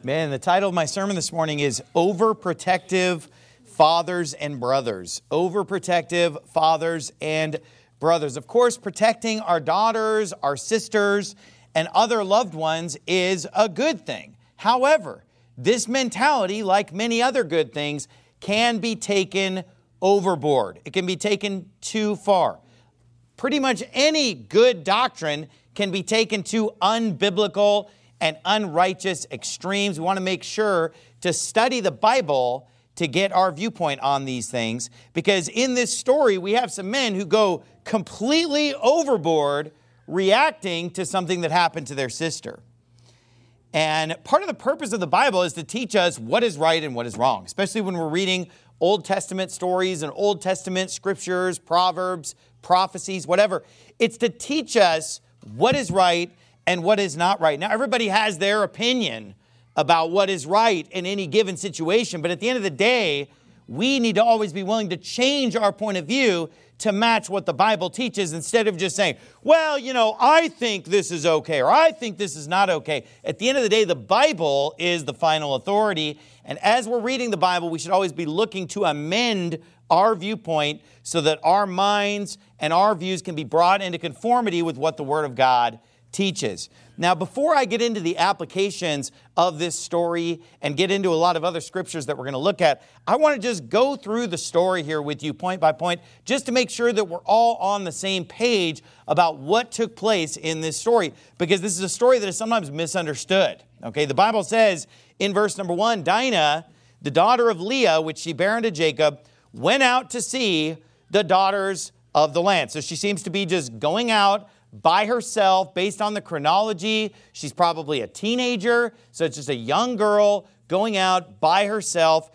Man, the title of my sermon this morning is Overprotective Fathers and Brothers. Overprotective Fathers and Brothers. Of course, protecting our daughters, our sisters, and other loved ones is a good thing. However, this mentality, like many other good things, can be taken overboard. It can be taken too far. Pretty much any good doctrine can be taken to unbiblical and unrighteous extremes. We want to make sure to study the Bible to get our viewpoint on these things, because in this story, we have some men who go completely overboard reacting to something that happened to their sister. And part of the purpose of the Bible is to teach us what is right and what is wrong, especially when we're reading Old Testament stories and Old Testament scriptures, proverbs, prophecies, whatever. It's to teach us what is right and what is not right. Now, everybody has their opinion about what is right in any given situation, but at the end of the day, we need to always be willing to change our point of view to match what the Bible teaches, instead of just saying, well, I think this is okay, or I think this is not okay. At the end of the day, the Bible is the final authority, and as we're reading the Bible, we should always be looking to amend our viewpoint so that our minds and our views can be brought into conformity with what the Word of God teaches. Now, before I get into the applications of this story and get into a lot of other scriptures that we're going to look at, I want to just go through the story here with you point by point, just to make sure that we're all on the same page about what took place in this story, because this is a story that is sometimes misunderstood. Okay, the Bible says in verse number 1, Dinah, the daughter of Leah, which she bare unto Jacob, went out to see the daughters of the land. So she seems to be just going out by herself. Based on the chronology, she's probably a teenager, so it's just a young girl going out by herself,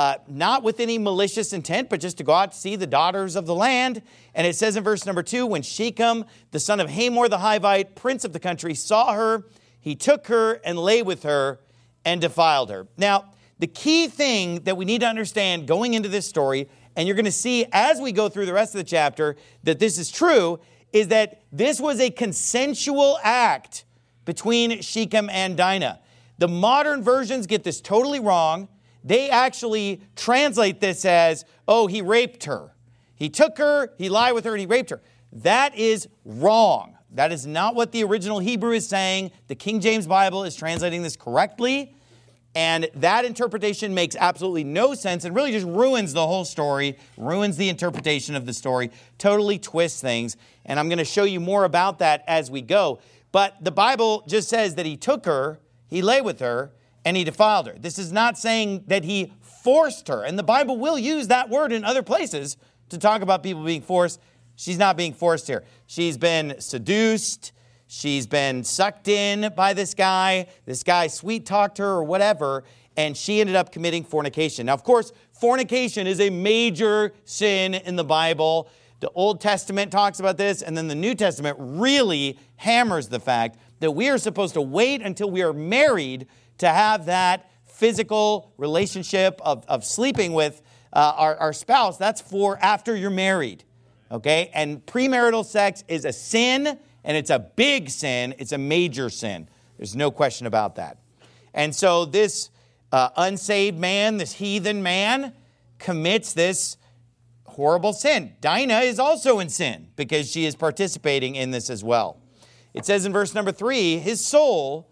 not with any malicious intent, but just to go out to see the daughters of the land. And it says in verse number 2, when Shechem, the son of Hamor the Hivite, prince of the country, saw her, he took her and lay with her and defiled her. Now, the key thing that we need to understand going into this story, and you're going to see as we go through the rest of the chapter that this is true, is that this was a consensual act between Shechem and Dinah. The modern versions get this totally wrong. They actually translate this as, oh, he raped her. He took her, he lied with her, and he raped her. That is wrong. That is not what the original Hebrew is saying. The King James Bible is translating this correctly. And that interpretation makes absolutely no sense and really just ruins the whole story, ruins the interpretation of the story, totally twists things. And I'm going to show you more about that as we go. But the Bible just says that he took her, he lay with her, and he defiled her. This is not saying that he forced her. And the Bible will use that word in other places to talk about people being forced. She's not being forced here. She's been seduced. She's been sucked in by this guy sweet-talked her or whatever, and she ended up committing fornication. Now, of course, fornication is a major sin in the Bible. The Old Testament talks about this, and then the New Testament really hammers the fact that we are supposed to wait until we are married to have that physical relationship of sleeping with our spouse. That's for after you're married, okay? And premarital sex is a sin. And it's a big sin. It's a major sin. There's no question about that. And so this unsaved man, this heathen man, commits this horrible sin. Dinah is also in sin because she is participating in this as well. It says in verse number 3, his soul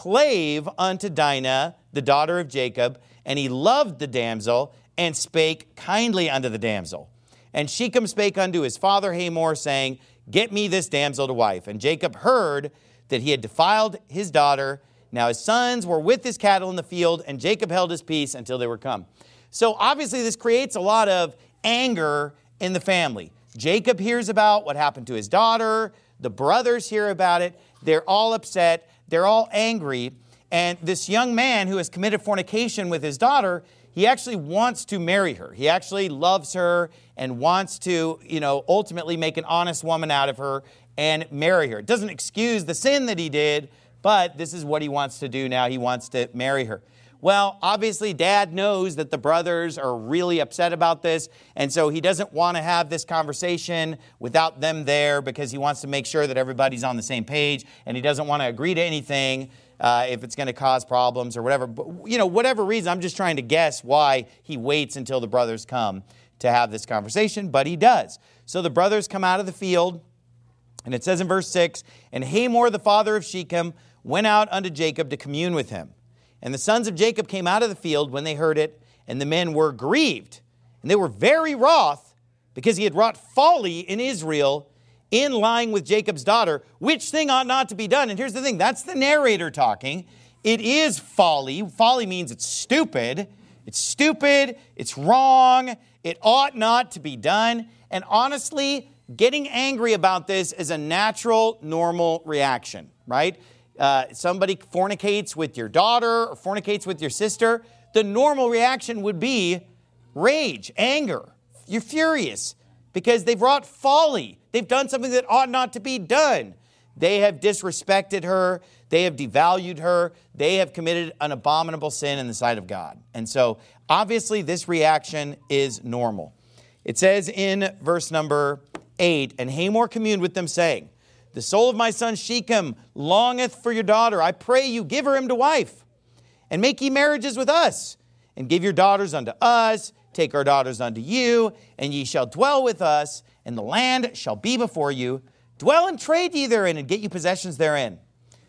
clave unto Dinah, the daughter of Jacob, and he loved the damsel and spake kindly unto the damsel. And Shechem spake unto his father Hamor, saying, get me this damsel to wife. And Jacob heard that he had defiled his daughter. Now his sons were with his cattle in the field, and Jacob held his peace until they were come. So obviously this creates a lot of anger in the family. Jacob hears about what happened to his daughter. The brothers hear about it. They're all upset. They're all angry. And this young man who has committed fornication with his daughter, he actually wants to marry her. He actually loves her and wants to, ultimately make an honest woman out of her and marry her. It doesn't excuse the sin that he did, but this is what he wants to do now. He wants to marry her. Well, obviously, Dad knows that the brothers are really upset about this, and so he doesn't want to have this conversation without them there because he wants to make sure that everybody's on the same page, and he doesn't want to agree to anything if it's going to cause problems or whatever. But, whatever reason, I'm just trying to guess why he waits until the brothers come to have this conversation, but he does. So the brothers come out of the field, and it says in verse 6, "And Hamor, the father of Shechem, went out unto Jacob to commune with him. And the sons of Jacob came out of the field when they heard it, and the men were grieved. And they were very wroth, because he had wrought folly in Israel in lying with Jacob's daughter, which thing ought not to be done." And here's the thing, that's the narrator talking. It is folly. Folly means it's stupid. It's stupid, it's wrong, it ought not to be done. And honestly, getting angry about this is a natural, normal reaction, right? Somebody fornicates with your daughter or fornicates with your sister, the normal reaction would be rage, anger. You're furious because they've wrought folly. They've done something that ought not to be done. They have disrespected her. They have devalued her. They have committed an abominable sin in the sight of God. And so, obviously, this reaction is normal. It says in verse number 8, "And Hamor communed with them, saying, The soul of my son Shechem longeth for your daughter. I pray you, give her him to wife, and make ye marriages with us, and give your daughters unto us, take our daughters unto you, and ye shall dwell with us, and the land shall be before you. Dwell and trade ye therein, and get you possessions therein."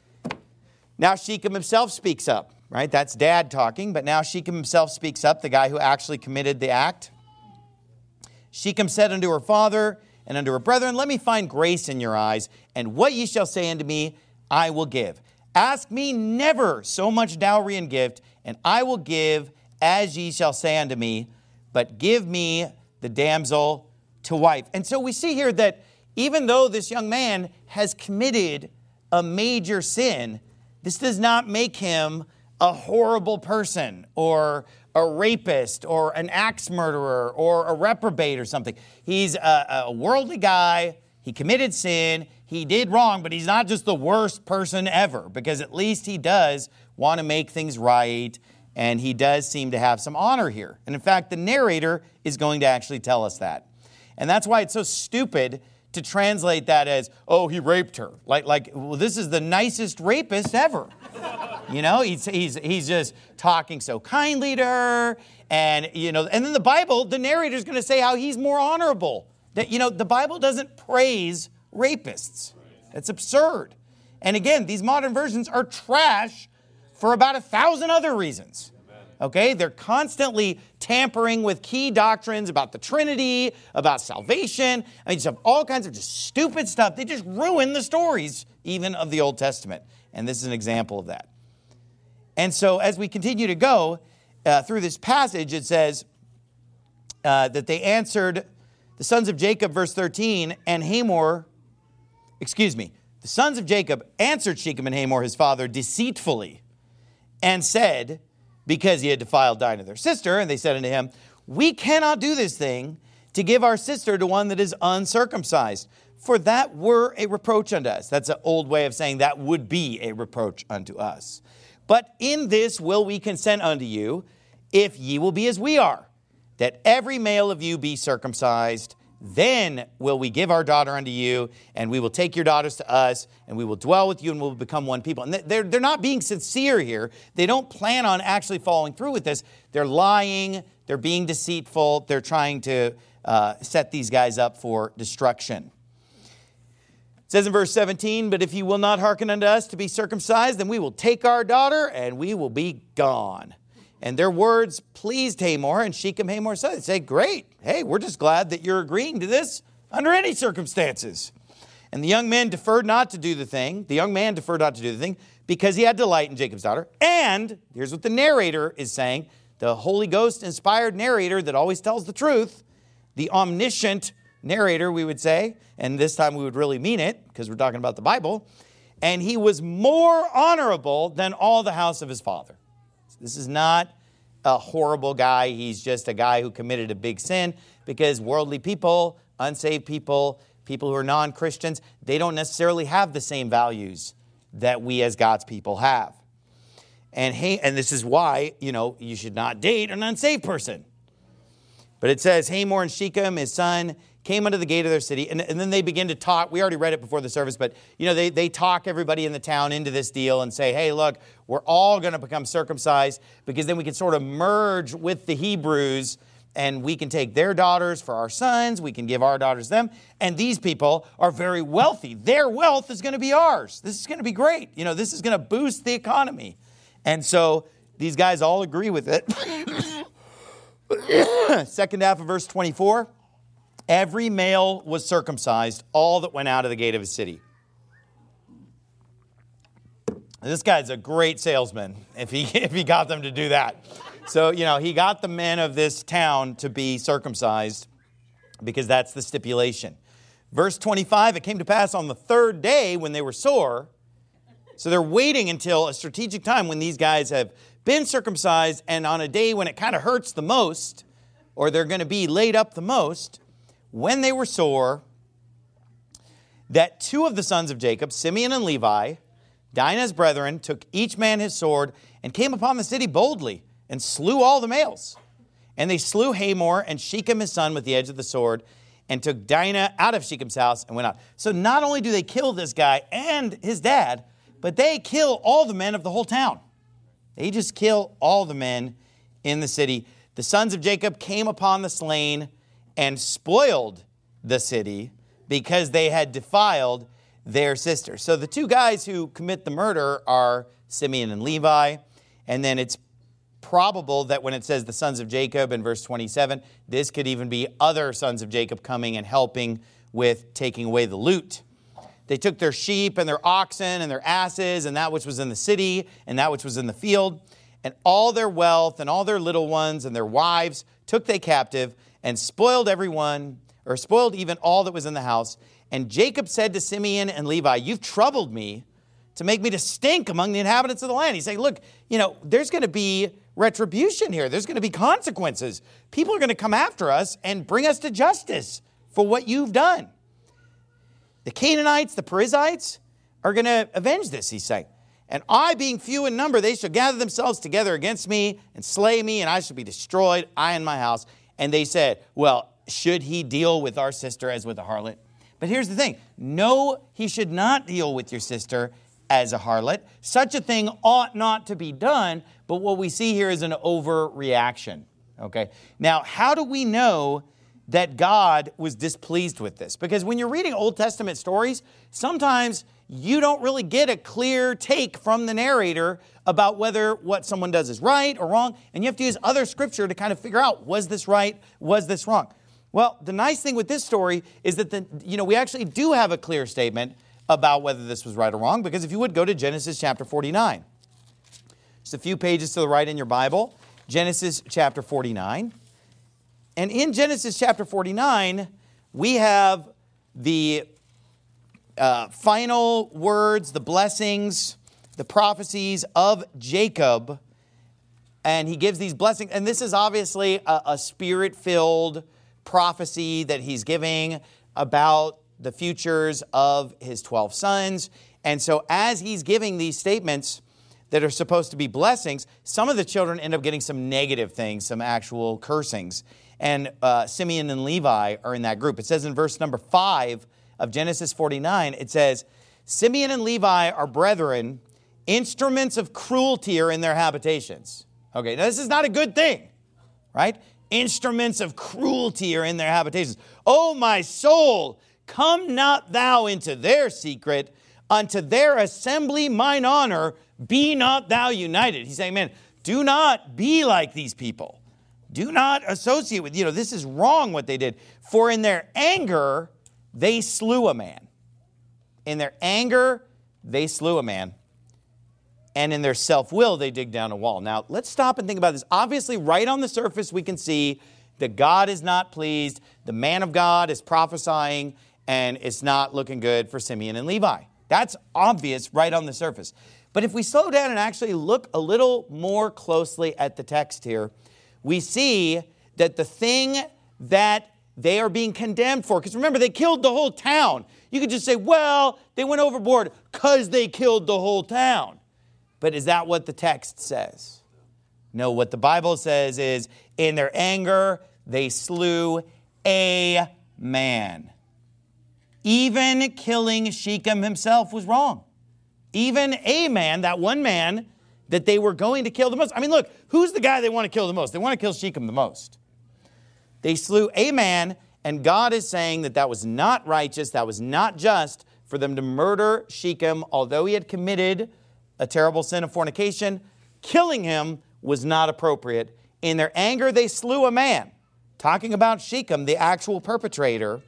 Now Shechem himself speaks up, right? That's dad talking, but now Shechem himself speaks up, the guy who actually committed the act. "Shechem said unto her father and unto her brethren, Let me find grace in your eyes, and what ye shall say unto me, I will give. Ask me never so much dowry and gift, and I will give as ye shall say unto me, but give me the damsel to wife." And so we see here that even though this young man has committed a major sin, this does not make him a horrible person or a rapist or an axe murderer or a reprobate or something. He's a worldly guy. He committed sin. He did wrong, but he's not just the worst person ever, because at least he does want to make things right, and he does seem to have some honor here. And in fact, the narrator is going to actually tell us that. And that's why it's so stupid to translate that as, "Oh, he raped her." Well, this is the nicest rapist ever. He's just talking so kindly to her. And then the Bible, the narrator's going to say how he's more honorable. That, the Bible doesn't praise rapists. That's absurd. And again, these modern versions are trash for about 1,000 other reasons. Okay, they're constantly tampering with key doctrines about the Trinity, about salvation. I mean, just have all kinds of just stupid stuff. They just ruin the stories, even of the Old Testament. And this is an example of that. And so as we continue to go through this passage, it says that they answered the sons of Jacob, verse 13, and Hamor, the sons of Jacob answered Shechem and Hamor, his father, deceitfully, and said, because he had defiled Dinah, their sister, and they said unto him, "We cannot do this thing to give our sister to one that is uncircumcised, for that were a reproach unto us." That's an old way of saying that would be a reproach unto us. "But in this will we consent unto you, if ye will be as we are, that every male of you be circumcised. Then will we give our daughter unto you, and we will take your daughters to us, and we will dwell with you, and we'll become one people." And they're not being sincere here. They don't plan on actually following through with this. They're lying. They're being deceitful. They're trying to set these guys up for destruction. It says in verse 17, "But if you will not hearken unto us to be circumcised, then we will take our daughter, and we will be gone." And their words pleased Hamor, and Shechem Hamor said, they say, "Great. Hey, we're just glad that you're agreeing to this under any circumstances." And the young man deferred not to do the thing. The young man deferred not to do the thing because he had delight in Jacob's daughter. And here's what the narrator is saying, the Holy Ghost inspired narrator that always tells the truth, the omniscient narrator, we would say, and this time we would really mean it because we're talking about the Bible. "And he was more honorable than all the house of his father." This is not a horrible guy. He's just a guy who committed a big sin, because worldly people, unsaved people, people who are non-Christians, they don't necessarily have the same values that we as God's people have. And this is why, you should not date an unsaved person. But it says, "Hamor and Shechem, his son, came unto the gate of their city, and then they begin to talk. We already read it before the service, but they talk everybody in the town into this deal and say, hey, look, we're all going to become circumcised because then we can sort of merge with the Hebrews and we can take their daughters for our sons. We can give our daughters to them. And these people are very wealthy. Their wealth is going to be ours. This is going to be great. This is going to boost the economy. And so these guys all agree with it. Second half of verse 24. Every male was circumcised, all that went out of the gate of his city. This guy's a great salesman if he got them to do that. So, he got the men of this town to be circumcised because that's the stipulation. Verse 25, it came to pass on the third day when they were sore. So they're waiting until a strategic time when these guys have been circumcised and on a day when it kind of hurts the most, or they're going to be laid up the most, when they were sore, that two of the sons of Jacob, Simeon and Levi, Dinah's brethren, took each man his sword and came upon the city boldly and slew all the males. And they slew Hamor and Shechem his son with the edge of the sword and took Dinah out of Shechem's house and went out. So not only do they kill this guy and his dad, but they kill all the men of the whole town. They just kill all the men in the city. The sons of Jacob came upon the slain and spoiled the city because they had defiled their sister. So the two guys who commit the murder are Simeon and Levi. And then it's probable that when it says the sons of Jacob in verse 27, this could even be other sons of Jacob coming and helping with taking away the loot. They took their sheep and their oxen and their asses and that which was in the city and that which was in the field, and all their wealth and all their little ones and their wives took they captive and spoiled everyone, or spoiled even all that was in the house. And Jacob said to Simeon and Levi, you've troubled me to make me to stink among the inhabitants of the land. He's saying, look, there's going to be retribution here. There's going to be consequences. People are going to come after us and bring us to justice for what you've done. The Canaanites, the Perizzites are going to avenge this, he's saying. And I, being few in number, they shall gather themselves together against me and slay me, and I shall be destroyed, I and my house. And they said, well, should he deal with our sister as with a harlot? But here's the thing. No, he should not deal with your sister as a harlot. Such a thing ought not to be done, but what we see here is an overreaction. Okay. Now, how do we know that God was displeased with this? Because when you're reading Old Testament stories, sometimes you don't really get a clear take from the narrator about whether what someone does is right or wrong. And you have to use other scripture to kind of figure out, was this right? Was this wrong? Well, the nice thing with this story is that we actually do have a clear statement about whether this was right or wrong, because if you would go to Genesis chapter 49. Just a few pages to the right in your Bible, Genesis chapter 49. And in Genesis chapter 49, we have the final words, the blessings, the prophecies of Jacob. And he gives these blessings. And this is obviously a spirit-filled prophecy that he's giving about the futures of his 12 sons. And so as he's giving these statements that are supposed to be blessings, some of the children end up getting some negative things, some actual cursings. And Simeon and Levi are in that group. It says in verse number 5 of Genesis 49, it says, Simeon and Levi are brethren, instruments of cruelty are in their habitations. Okay, now this is not a good thing, right? Instruments of cruelty are in their habitations. O my soul, come not thou into their secret, unto their assembly mine honor, be not thou united. He's saying, man, do not be like these people. Do not associate with, this is wrong what they did. For in their anger, they slew a man. In their anger, they slew a man. And in their self-will, they dig down a wall. Now, let's stop and think about this. Obviously, right on the surface, we can see that God is not pleased. The man of God is prophesying, and it's not looking good for Simeon and Levi. That's obvious right on the surface. But if we slow down and actually look a little more closely at the text here, we see that the thing that they are being condemned for, because remember, they killed the whole town. You could just say, well, they went overboard because they killed the whole town. But is that what the text says? No, what the Bible says is, in their anger, they slew a man. Even killing Shechem himself was wrong. Even a man, that one man that they were going to kill the most. I mean, look, who's the guy they want to kill the most? They want to kill Shechem the most. They slew a man, and God is saying that that was not righteous, that was not just for them to murder Shechem, although he had committed a terrible sin of fornication. Killing him was not appropriate. In their anger, they slew a man. Talking about Shechem, the actual perpetrator.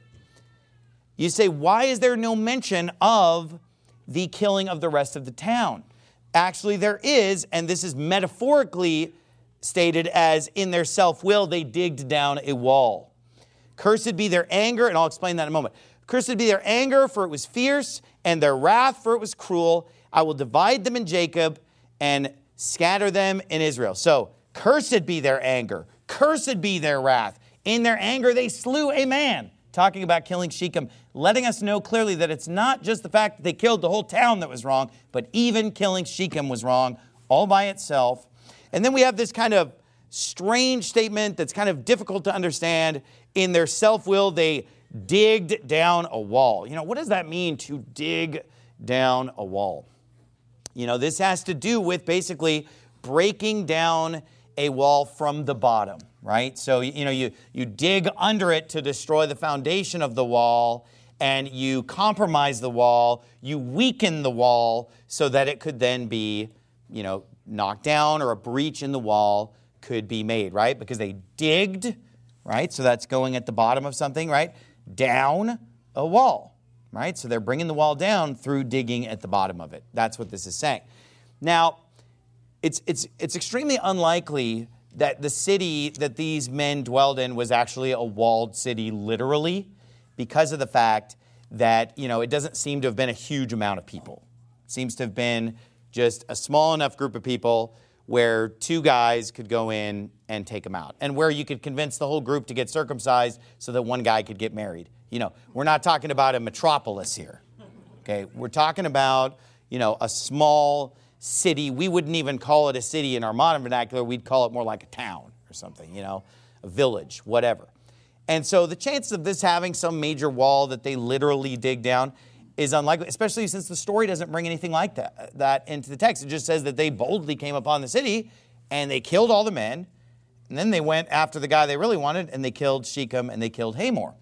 You say, why is there no mention of the killing of the rest of the town? Actually, there is, and this is metaphorically stated as in their self-will, they digged down a wall. Cursed be their anger, and I'll explain that in a moment. Cursed be their anger, for it was fierce, and their wrath, for it was cruel. I will divide them in Jacob and scatter them in Israel. So, cursed be their anger. Cursed be their wrath. In their anger, they slew a man. Talking about killing Shechem, letting us know clearly that it's not just the fact that they killed the whole town that was wrong, but even killing Shechem was wrong all by itself. And then we have this kind of strange statement that's kind of difficult to understand. In their self-will, they digged down a wall. You know, what does that mean to dig down a wall? You know, this has to do with basically breaking down a wall from the bottom, right? So, you know, you dig under it to destroy the foundation of the wall, and you compromise the wall, you weaken the wall so that it could then be, you know, knocked down, or a breach in the wall could be made, right? Because they digged, right? So that's going at the bottom of something, right? Down a wall, right? So they're bringing the wall down through digging at the bottom of it. That's what this is saying. Now, it's extremely unlikely that the city that these men dwelled in was actually a walled city literally, because of the fact that, you know, it doesn't seem to have been a huge amount of people. It seems to have been just a small enough group of people where two guys could go in and take them out, and where you could convince the whole group to get circumcised so that one guy could get married. You know, we're not talking about a metropolis here, okay? We're talking about, you know, a small city. We wouldn't even call it a city in our modern vernacular. We'd call it more like a town or something, you know, a village, whatever. And so the chance of this having some major wall that they literally dig down is unlikely, especially since the story doesn't bring anything like that into the text. It just says that they boldly came upon the city and they killed all the men, and then they went after the guy they really wanted, and they killed Shechem and they killed Hamor.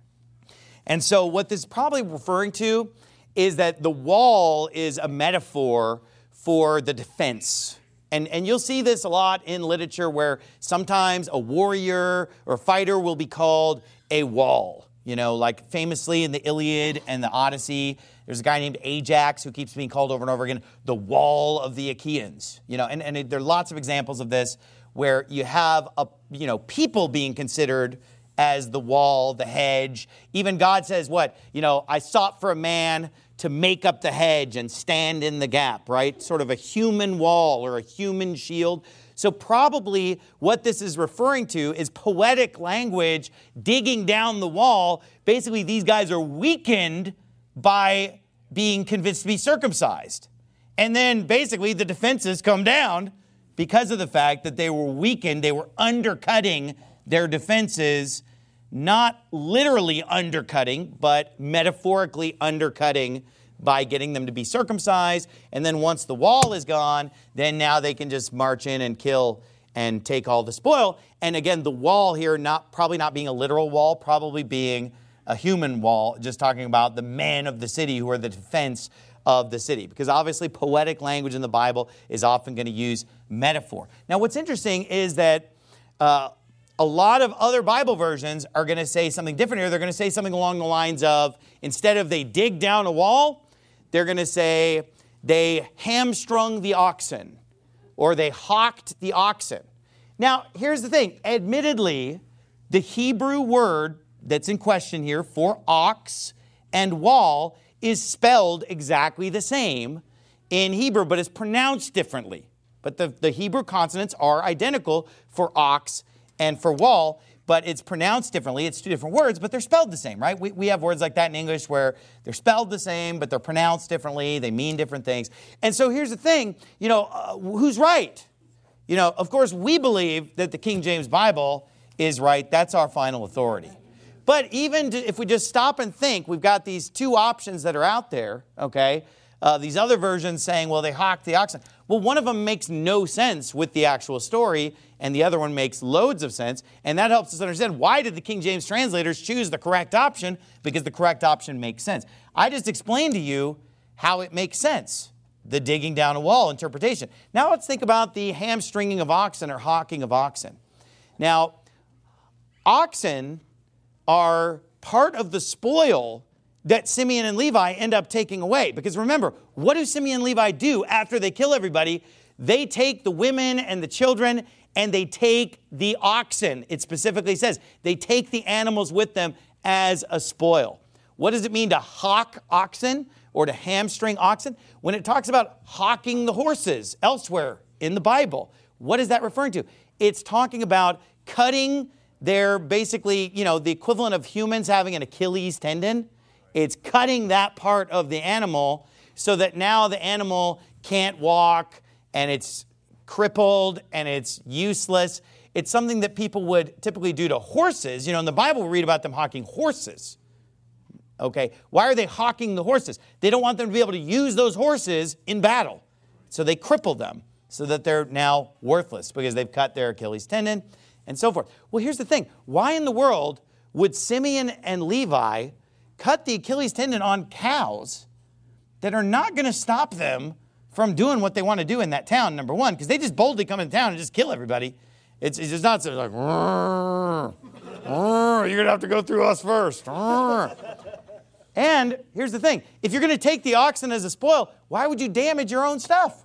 And so what this is probably referring to is that the wall is a metaphor for the defense. And you'll see this a lot in literature, where sometimes a warrior or fighter will be called a wall. You know, like famously in the Iliad and the Odyssey, there's a guy named Ajax who keeps being called over and over again, the wall of the Achaeans. You know, and there are lots of examples of this where you have, people being considered as the wall, the hedge. Even God says what? You know, I sought for a man to make up the hedge and stand in the gap, right? Sort of a human wall or a human shield. So probably what this is referring to is poetic language, digging down the wall. Basically, these guys are weakened by being convinced to be circumcised. And then basically the defenses come down because of the fact that they were weakened. They were undercutting their defenses, not literally undercutting, but metaphorically undercutting by getting them to be circumcised. And then once the wall is gone, then now they can just march in and kill and take all the spoil. And again, the wall here probably not being a literal wall, probably being a human wall, just talking about the men of the city who are the defense of the city. Because obviously poetic language in the Bible is often going to use metaphor. Now what's interesting is that a lot of other Bible versions are going to say something different here. They're going to say something along the lines of, instead of they dig down a wall, they're going to say they hamstrung the oxen, or they hawked the oxen. Now, here's the thing. Admittedly, the Hebrew word that's in question here for ox and wall is spelled exactly the same in Hebrew, but it's pronounced differently. But the Hebrew consonants are identical for ox and for wall, but it's pronounced differently. It's two different words, but they're spelled the same, right? We have words like that in English where they're spelled the same, but they're pronounced differently. They mean different things. And so here's the thing, who's right? You know, of course, we believe that the King James Bible is right. That's our final authority. But even if we just stop and think, we've got these two options that are out there, okay? These other versions saying, well, they hocked the oxen. Well, one of them makes no sense with the actual story, and the other one makes loads of sense. And that helps us understand, why did the King James translators choose the correct option? Because the correct option makes sense. I just explained to you how it makes sense, the digging down a wall interpretation. Now let's think about the hamstringing of oxen or hocking of oxen. Now, oxen are part of the spoil that Simeon and Levi end up taking away. Because remember, what do Simeon and Levi do after they kill everybody? They take the women and the children and they take the oxen. It specifically says they take the animals with them as a spoil. What does it mean to hock oxen or to hamstring oxen? When it talks about hocking the horses elsewhere in the Bible, what is that referring to? It's talking about cutting their, basically, the equivalent of humans having an Achilles tendon. It's cutting that part of the animal so that now the animal can't walk and it's crippled and it's useless. It's something that people would typically do to horses. In the Bible we read about them hocking horses. Okay, why are they hocking the horses? They don't want them to be able to use those horses in battle. So they cripple them so that they're now worthless because they've cut their Achilles tendon and so forth. Well, here's the thing. Why in the world would Simeon and Levi cut the Achilles tendon on cows that are not going to stop them from doing what they want to do in that town, number one, because they just boldly come in town and just kill everybody. It's just not sort of like, you're going to have to go through us first. And here's the thing. If you're going to take the oxen as a spoil, why would you damage your own stuff?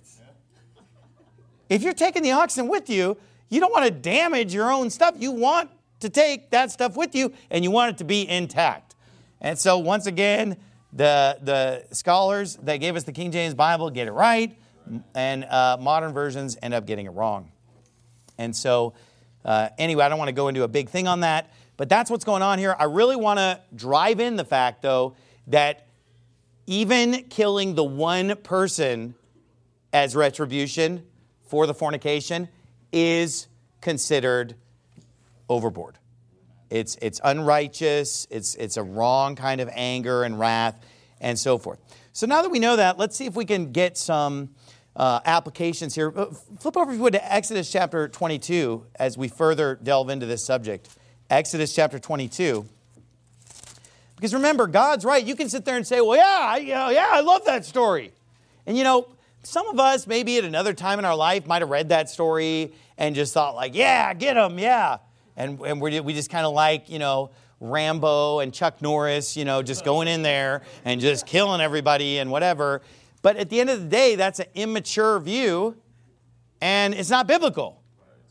If you're taking the oxen with you, you don't want to damage your own stuff. You want to take that stuff with you, and you want it to be intact. And so once again, the scholars that gave us the King James Bible get it right, and modern versions end up getting it wrong. And so anyway, I don't want to go into a big thing on that, but that's what's going on here. I really want to drive in the fact, though, that even killing the one person as retribution for the fornication is considered overboard. It's unrighteous, it's a wrong kind of anger and wrath, and so forth. So now that we know that, let's see if we can get some applications here. Flip over, if you would, to Exodus chapter 22 as we further delve into this subject. Exodus chapter 22. Because remember, God's right. You can sit there and say, well, I love that story. And some of us maybe at another time in our life might have read that story and just thought like, yeah, get them, yeah. And we just kind of like, Rambo and Chuck Norris, just going in there and just killing everybody and whatever. But at the end of the day, that's an immature view, and it's not biblical.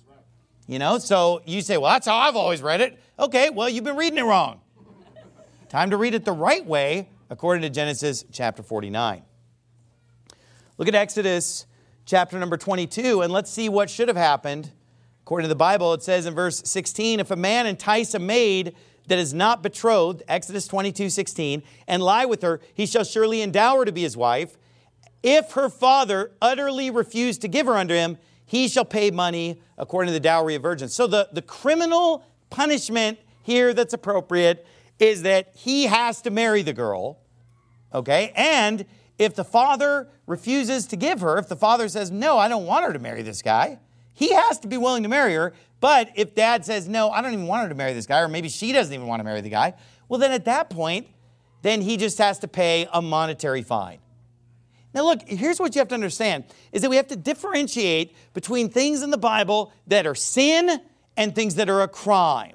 So you say, well, that's how I've always read it. Okay, well, you've been reading it wrong. Time to read it the right way, according to Genesis chapter 49. Look at Exodus chapter number 22, and let's see what should have happened. According to the Bible, it says in verse 16, if a man entice a maid that is not betrothed, Exodus 22:16, and lie with her, he shall surely endow her to be his wife. If her father utterly refuse to give her unto him, he shall pay money according to the dowry of virgins. So the criminal punishment here that's appropriate is that he has to marry the girl, okay? And if the father refuses to give her, if the father says, no, I don't want her to marry this guy, he has to be willing to marry her. But if dad says, no, I don't even want her to marry this guy, or maybe she doesn't even want to marry the guy, well, then at that point, then he just has to pay a monetary fine. Now, look, here's what you have to understand, is that we have to differentiate between things in the Bible that are sin and things that are a crime.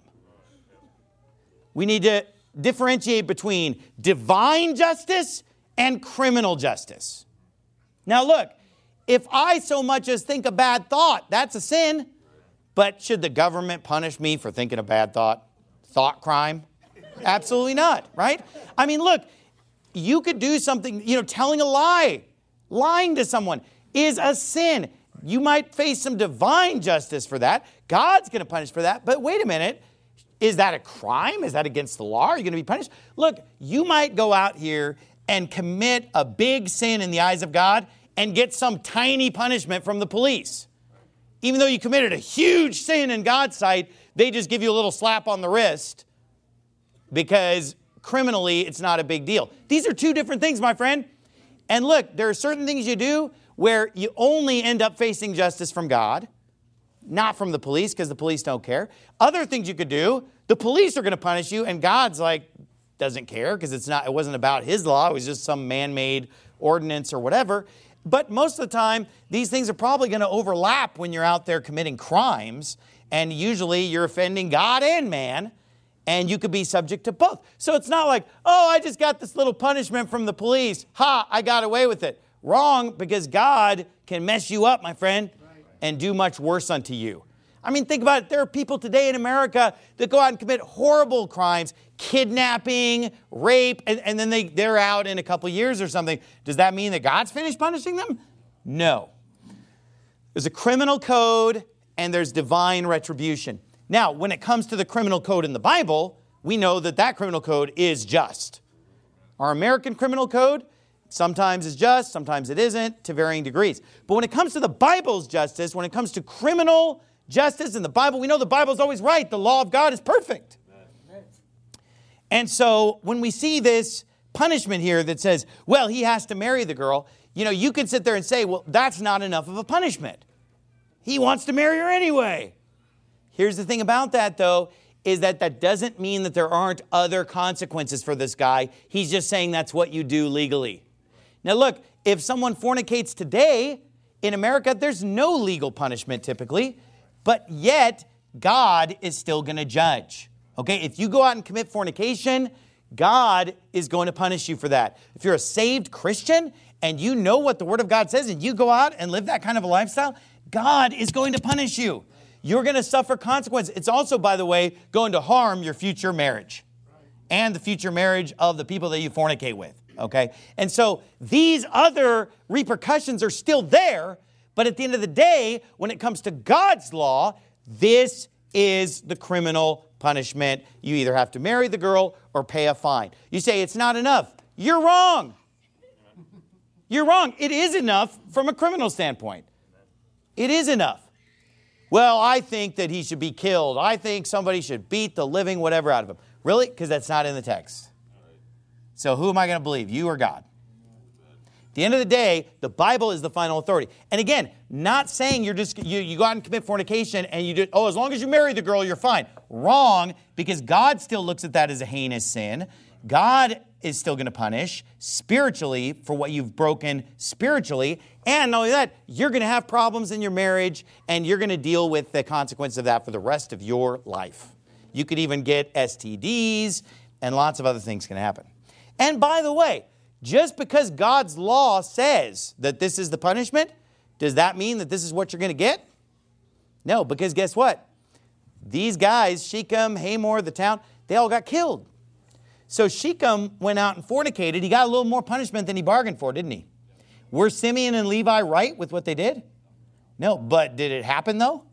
We need to differentiate between divine justice and criminal justice. Now, look, if I so much as think a bad thought, that's a sin. But should the government punish me for thinking a bad thought? Thought crime? Absolutely not, right? I mean, look, you could do something, telling a lie, lying to someone is a sin. You might face some divine justice for that. God's going to punish for that. But wait a minute. Is that a crime? Is that against the law? Are you going to be punished? Look, you might go out here and commit a big sin in the eyes of God and get some tiny punishment from the police. Even though you committed a huge sin in God's sight, they just give you a little slap on the wrist because criminally it's not a big deal. These are two different things, my friend. And look, there are certain things you do where you only end up facing justice from God, not from the police, because the police don't care. Other things you could do, the police are going to punish you, and God's like, doesn't care, because it wasn't about his law. It was just some man-made ordinance or whatever. But most of the time, these things are probably going to overlap when you're out there committing crimes, and usually you're offending God and man, and you could be subject to both. So it's not like, oh, I just got this little punishment from the police. Ha, I got away with it. Wrong, because God can mess you up, my friend, and do much worse unto you. I mean, think about it. There are people today in America that go out and commit horrible crimes, kidnapping, rape, and then they're out in a couple years or something. Does that mean that God's finished punishing them? No. There's a criminal code and there's divine retribution. Now, when it comes to the criminal code in the Bible, we know that that criminal code is just. Our American criminal code sometimes is just, sometimes it isn't, to varying degrees. But when it comes to the Bible's justice, when it comes to criminal justice in the Bible, we know the Bible's always right. The law of God is perfect. And so when we see this punishment here that says, well, he has to marry the girl, you could sit there and say, well, that's not enough of a punishment. He wants to marry her anyway. Here's the thing about that, though, is that doesn't mean that there aren't other consequences for this guy. He's just saying that's what you do legally. Now, look, if someone fornicates today in America, there's no legal punishment typically, but yet God is still going to judge. Okay, if you go out and commit fornication, God is going to punish you for that. If you're a saved Christian and you know what the Word of God says and you go out and live that kind of a lifestyle, God is going to punish you. You're going to suffer consequences. It's also, by the way, going to harm your future marriage and the future marriage of the people that you fornicate with. Okay, and so these other repercussions are still there, but at the end of the day, when it comes to God's law, this is the criminal punishment. You either have to marry the girl or pay a fine. You say it's not enough. You're wrong. You're wrong. It is enough from a criminal standpoint. It is enough. Well, I think that he should be killed. I think somebody should beat the living whatever out of him. Really? Because that's not in the text. So who am I going to believe, you or God? At the end of the day, the Bible is the final authority. And again, not saying you go out and commit fornication and you do, as long as you marry the girl, you're fine. Wrong, because God still looks at that as a heinous sin. God is still going to punish spiritually for what you've broken spiritually. And not only that, you're going to have problems in your marriage and you're going to deal with the consequence of that for the rest of your life. You could even get STDs and lots of other things can happen. And by the way, just because God's law says that this is the punishment, does that mean that this is what you're going to get? No, because guess what? These guys, Shechem, Hamor, the town, they all got killed. So Shechem went out and fornicated. He got a little more punishment than he bargained for, didn't he? Were Simeon and Levi right with what they did? No, but did it happen though?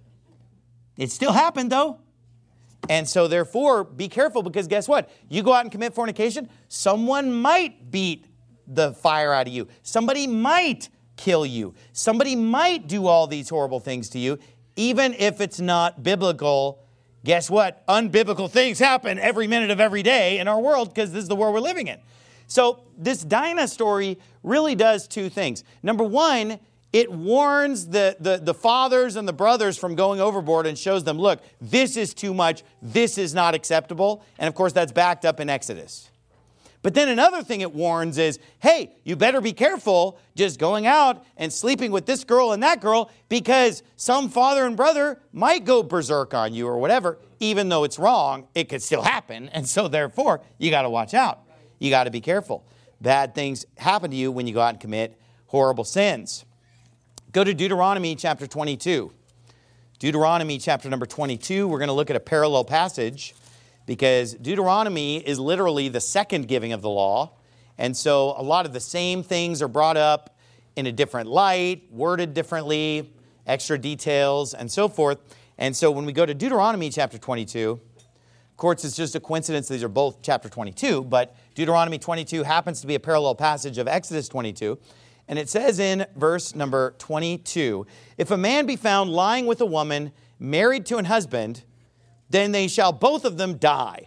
It still happened though. And so therefore, be careful, because guess what? You go out and commit fornication, someone might beat the fire out of you. Somebody might kill you. Somebody might do all these horrible things to you, even if it's not biblical. Guess what? Unbiblical things happen every minute of every day in our world, because this is the world we're living in. So this Dinah story really does two things. Number one, it warns the fathers and the brothers from going overboard and shows them, look, this is too much. This is not acceptable. And of course, that's backed up in Exodus. But then another thing it warns is, hey, you better be careful just going out and sleeping with this girl and that girl, because some father and brother might go berserk on you or whatever. Even though it's wrong, it could still happen. And so therefore, you got to watch out. You got to be careful. Bad things happen to you when you go out and commit horrible sins. Go to Deuteronomy chapter 22. Deuteronomy chapter number 22, we're going to look at a parallel passage, because Deuteronomy is literally the second giving of the law. And so a lot of the same things are brought up in a different light, worded differently, extra details, and so forth. And so when we go to Deuteronomy chapter 22, of course, it's just a coincidence these are both chapter 22, but Deuteronomy 22 happens to be a parallel passage of Exodus 22. And it says in verse number 22, if a man be found lying with a woman married to an husband, then they shall both of them die.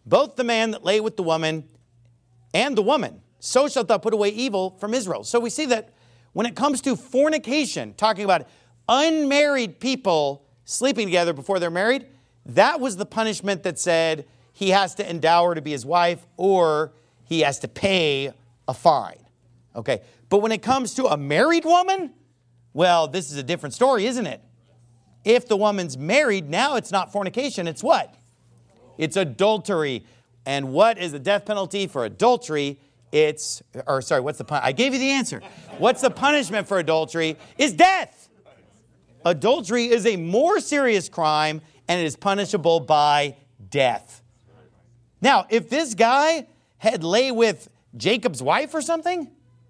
both the man that lay with the woman and the woman. So shalt thou put away evil from Israel. So we see that when it comes to fornication, talking about unmarried people sleeping together before they're married, that was the punishment that said he has to endow her to be his wife or he has to pay a fine. Okay, but when it comes to a married woman, well, this is a different story, isn't it? If the woman's married, now it's not fornication, it's what? It's adultery. And what is the death penalty for adultery? What's the I gave you the answer. What's the punishment for adultery? Is death. Adultery is a more serious crime and it is punishable by death. Now, if this guy had lay with Jacob's wife or something,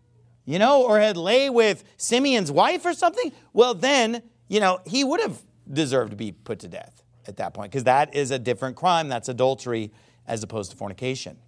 or had lay with Simeon's wife or something, well then, he would have deserved to be put to death at that point because that is a different crime. That's adultery as opposed to fornication.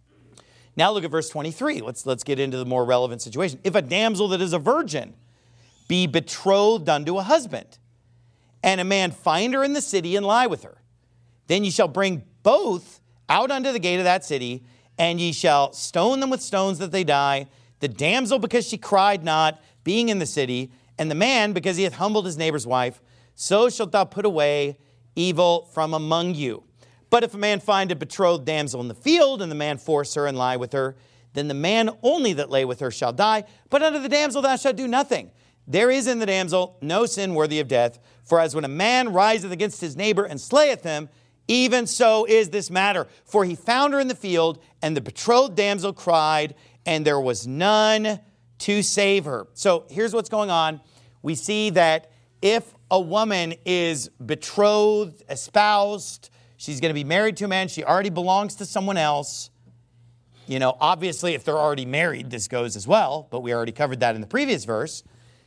Now look at verse 23. Let's get into the more relevant situation. If a damsel that is a virgin be betrothed unto a husband, and a man find her in the city and lie with her, then ye shall bring both out unto the gate of that city, and ye shall stone them with stones that they die, the damsel because she cried not, being in the city, and the man because he hath humbled his neighbor's wife. So shalt thou put away evil from among you. But if a man find a betrothed damsel in the field, and the man force her and lie with her, then the man only that lay with her shall die. But unto the damsel thou shalt do nothing. There is in the damsel no sin worthy of death. For as when a man riseth against his neighbor and slayeth him, even so is this matter. For he found her in the field, and the betrothed damsel cried, and there was none to save her. So here's what's going on. We see that if a woman is betrothed, espoused, she's going to be married to a man, she already belongs to someone else. Obviously, if they're already married, this goes as well, but we already covered that in the previous verse.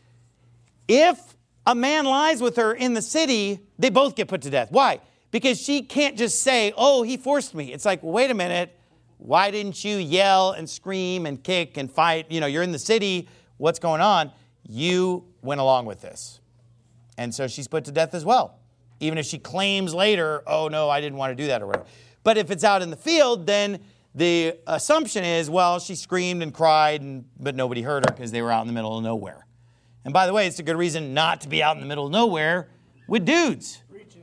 If a man lies with her in the city, they both get put to death. Why? Because she can't just say, oh, he forced me. It's like, well, wait a minute. Why didn't you yell and scream and kick and fight? You're in the city. What's going on? You went along with this. And so she's put to death as well. Even if she claims later, oh, no, I didn't want to do that or whatever. But if it's out in the field, then the assumption is, well, she screamed and cried, but nobody heard her because they were out in the middle of nowhere. And by the way, it's a good reason not to be out in the middle of nowhere with dudes.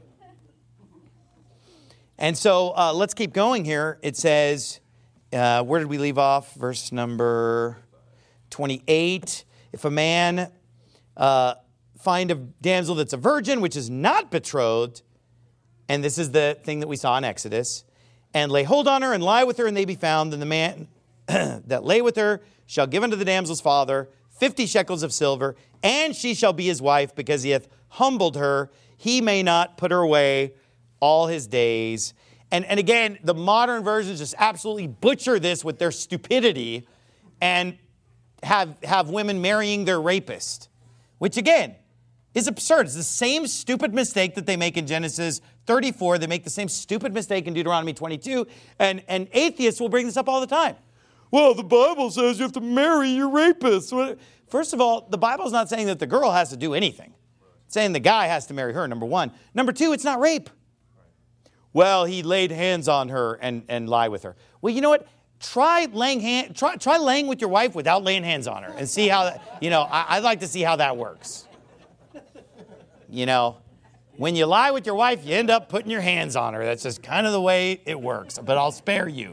And so let's keep going here. It says, where did we leave off? Verse number 28. If a man find a damsel that's a virgin, which is not betrothed, and this is the thing that we saw in Exodus, and lay hold on her and lie with her, and they be found, then the man that lay with her shall give unto the damsel's father 50 shekels of silver, and she shall be his wife, because he hath humbled her. He may not put her away all his days. And again, the modern versions just absolutely butcher this with their stupidity and have women marrying their rapist, which again is absurd. It's the same stupid mistake that they make in Genesis 34. They make the same stupid mistake in Deuteronomy 22. And atheists will bring this up all the time. Well, the Bible says you have to marry your rapist. First of all, the Bible's not saying that the girl has to do anything. It's saying the guy has to marry her, number one. Number two, it's not rape. Well, he laid hands on her and lie with her. Well, you know what? Try laying with your wife without laying hands on her and see how, I'd like to see how that works. When you lie with your wife, you end up putting your hands on her. That's just kind of the way it works, but I'll spare you.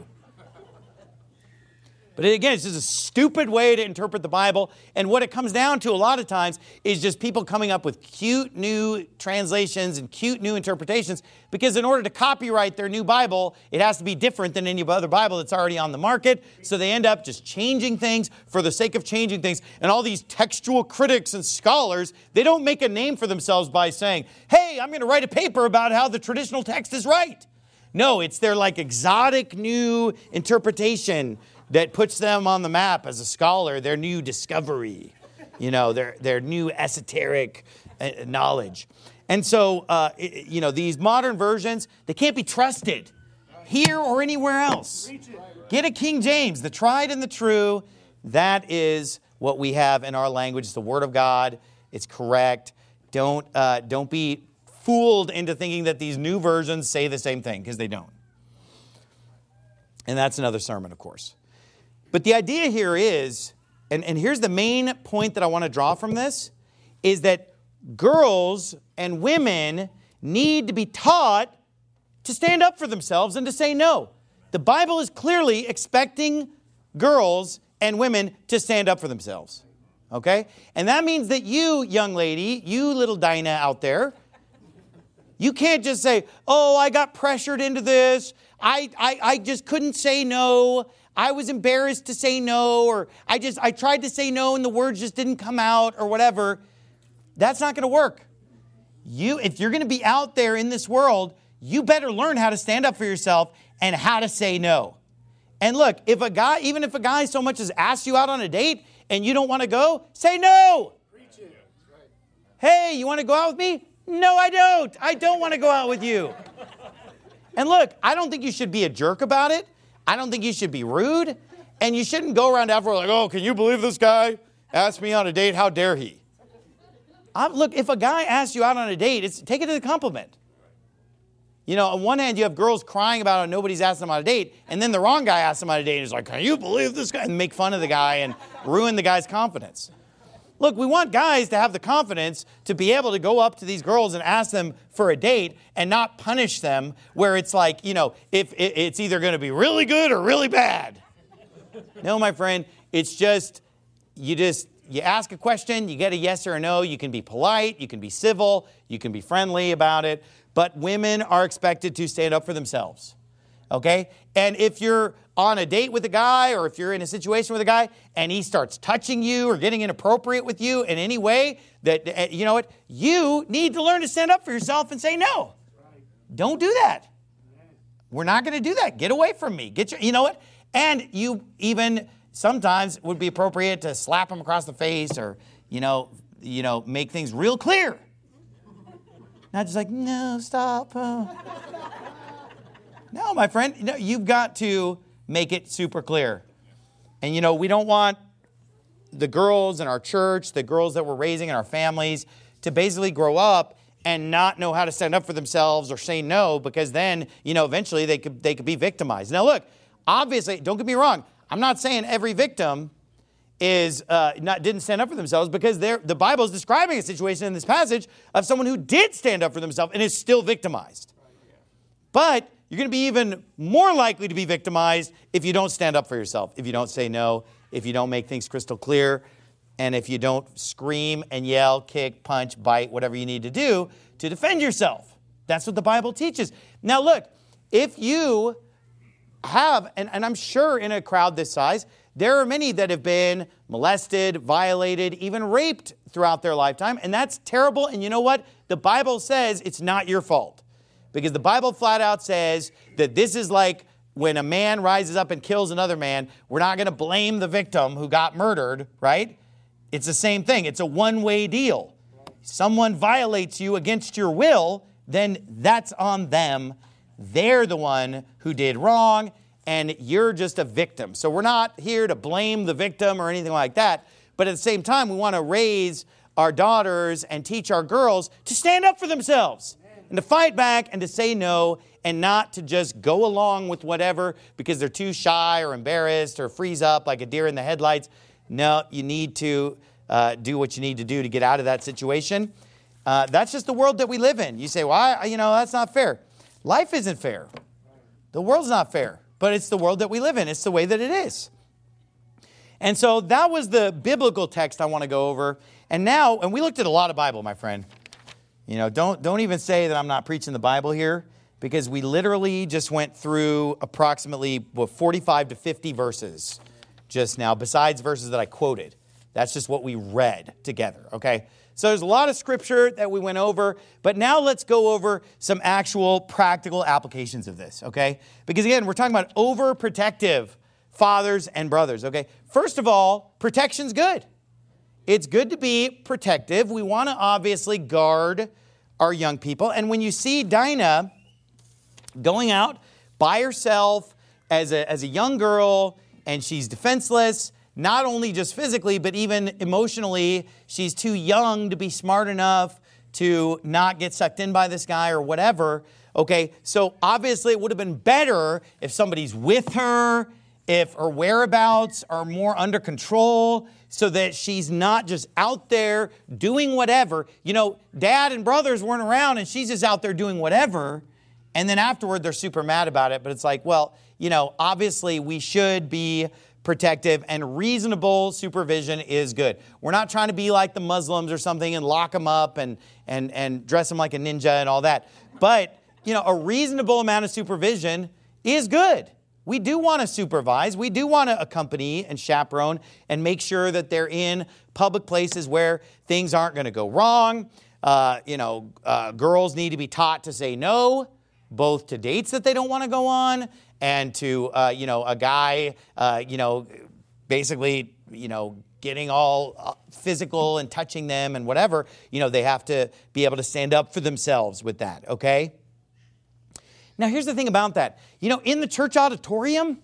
But again, it's just a stupid way to interpret the Bible. And what it comes down to a lot of times is just people coming up with cute new translations and cute new interpretations. Because in order to copyright their new Bible, it has to be different than any other Bible that's already on the market. So they end up just changing things for the sake of changing things. And all these textual critics and scholars, they don't make a name for themselves by saying, hey, I'm going to write a paper about how the traditional text is right. No, it's their exotic new interpretation that puts them on the map as a scholar, their new discovery, their new esoteric knowledge. And so, these modern versions, they can't be trusted here or anywhere else. Get a King James, the tried and the true. That is what we have in our language. It's the Word of God. It's correct. Don't be fooled into thinking that these new versions say the same thing, because they don't. And that's another sermon, of course. But the idea here is, and here's the main point that I want to draw from this, is that girls and women need to be taught to stand up for themselves and to say no. The Bible is clearly expecting girls and women to stand up for themselves. Okay? And that means that you, young lady, you little Dinah out there, you can't just say, oh, I got pressured into this. I just couldn't say no. I was embarrassed to say no, or I tried to say no and the words just didn't come out, or whatever. That's not going to work. If you're going to be out there in this world, you better learn how to stand up for yourself and how to say no. And look, even if a guy so much as asks you out on a date and you don't want to go, say no. Hey, you want to go out with me? No, I don't. I don't want to go out with you. And look, I don't think you should be a jerk about it. I don't think you should be rude. And you shouldn't go around afterward like, oh, can you believe this guy asked me on a date? How dare he? Look, if a guy asks you out on a date, take it as a compliment. You know, on one hand, you have girls crying about how nobody's asked them on a date, and then the wrong guy asks them on a date and is like, can you believe this guy? And make fun of the guy and ruin the guy's confidence. Look, we want guys to have the confidence to be able to go up to these girls and ask them for a date and not punish them where it's like, you know, if it's either going to be really good or really bad. No, my friend, it's just, you ask a question, you get a yes or a no. You can be polite, you can be civil, you can be friendly about it. But women are expected to stand up for themselves, okay? And if you're on a date with a guy, or if you're in a situation with a guy and he starts touching you or getting inappropriate with you in any way, that, you know what, you need to learn to stand up for yourself and say no. Right. Don't do that. We're not going to do that. Get away from me. You know what? And you even sometimes would be appropriate to slap him across the face, or, you know, make things real clear. Not just like, no, stop. No, my friend, you've got to make it super clear. And, you know, we don't want the girls in our church, the girls that we're raising in our families, to basically grow up and not know how to stand up for themselves or say no, because then, you know, eventually they could be victimized. Now, look, obviously, don't get me wrong. I'm not saying every victim didn't stand up for themselves, because the Bible is describing a situation in this passage of someone who did stand up for themselves and is still victimized. But you're going to be even more likely to be victimized if you don't stand up for yourself, if you don't say no, if you don't make things crystal clear, and if you don't scream and yell, kick, punch, bite, whatever you need to do to defend yourself. That's what the Bible teaches. Now look, if you have, and I'm sure in a crowd this size, there are many that have been molested, violated, even raped throughout their lifetime, and that's terrible. And you know what? The Bible says it's not your fault, because the Bible flat out says that this is like when a man rises up and kills another man. We're not going to blame the victim who got murdered, right? It's the same thing. It's a one-way deal. Someone violates you against your will, then that's on them. They're the one who did wrong, and you're just a victim. So we're not here to blame the victim or anything like that. But at the same time, we want to raise our daughters and teach our girls to stand up for themselves and to fight back and to say no, and not to just go along with whatever because they're too shy or embarrassed or freeze up like a deer in the headlights. No, you need to do what you need to do to get out of that situation. That's just the world that we live in. You say, well, that's not fair. Life isn't fair. The world's not fair, but it's the world that we live in. It's the way that it is. And so that was the biblical text I want to go over. And now, and we looked at a lot of Bible, my friend. Don't even say that I'm not preaching the Bible here, because we literally just went through approximately 45 to 50 verses just now, besides verses that I quoted. That's just what we read together, okay? So there's a lot of scripture that we went over, but now let's go over some actual practical applications of this, okay? Because again, we're talking about overprotective fathers and brothers, okay? First of all, protection's good. It's good to be protective. We want to obviously guard our young people. And when you see Dinah going out by herself as a young girl, and she's defenseless, not only just physically, but even emotionally, she's too young to be smart enough to not get sucked in by this guy or whatever. Okay, so obviously it would have been better if somebody's with her, if her whereabouts are more under control, so that she's not just out there doing whatever. You know, dad and brothers weren't around and she's just out there doing whatever. And then afterward, they're super mad about it. But it's like, well, you know, obviously we should be protective, and reasonable supervision is good. We're not trying to be like the Muslims or something and lock them up and dress them like a ninja and all that. But, you know, a reasonable amount of supervision is good. We do want to supervise. We do want to accompany and chaperone and make sure that they're in public places where things aren't going to go wrong. Girls need to be taught to say no, both to dates that they don't want to go on and to, a guy, basically, getting all physical and touching them and whatever. They have to be able to stand up for themselves with that, okay? Now, here's the thing about that. In the church auditorium,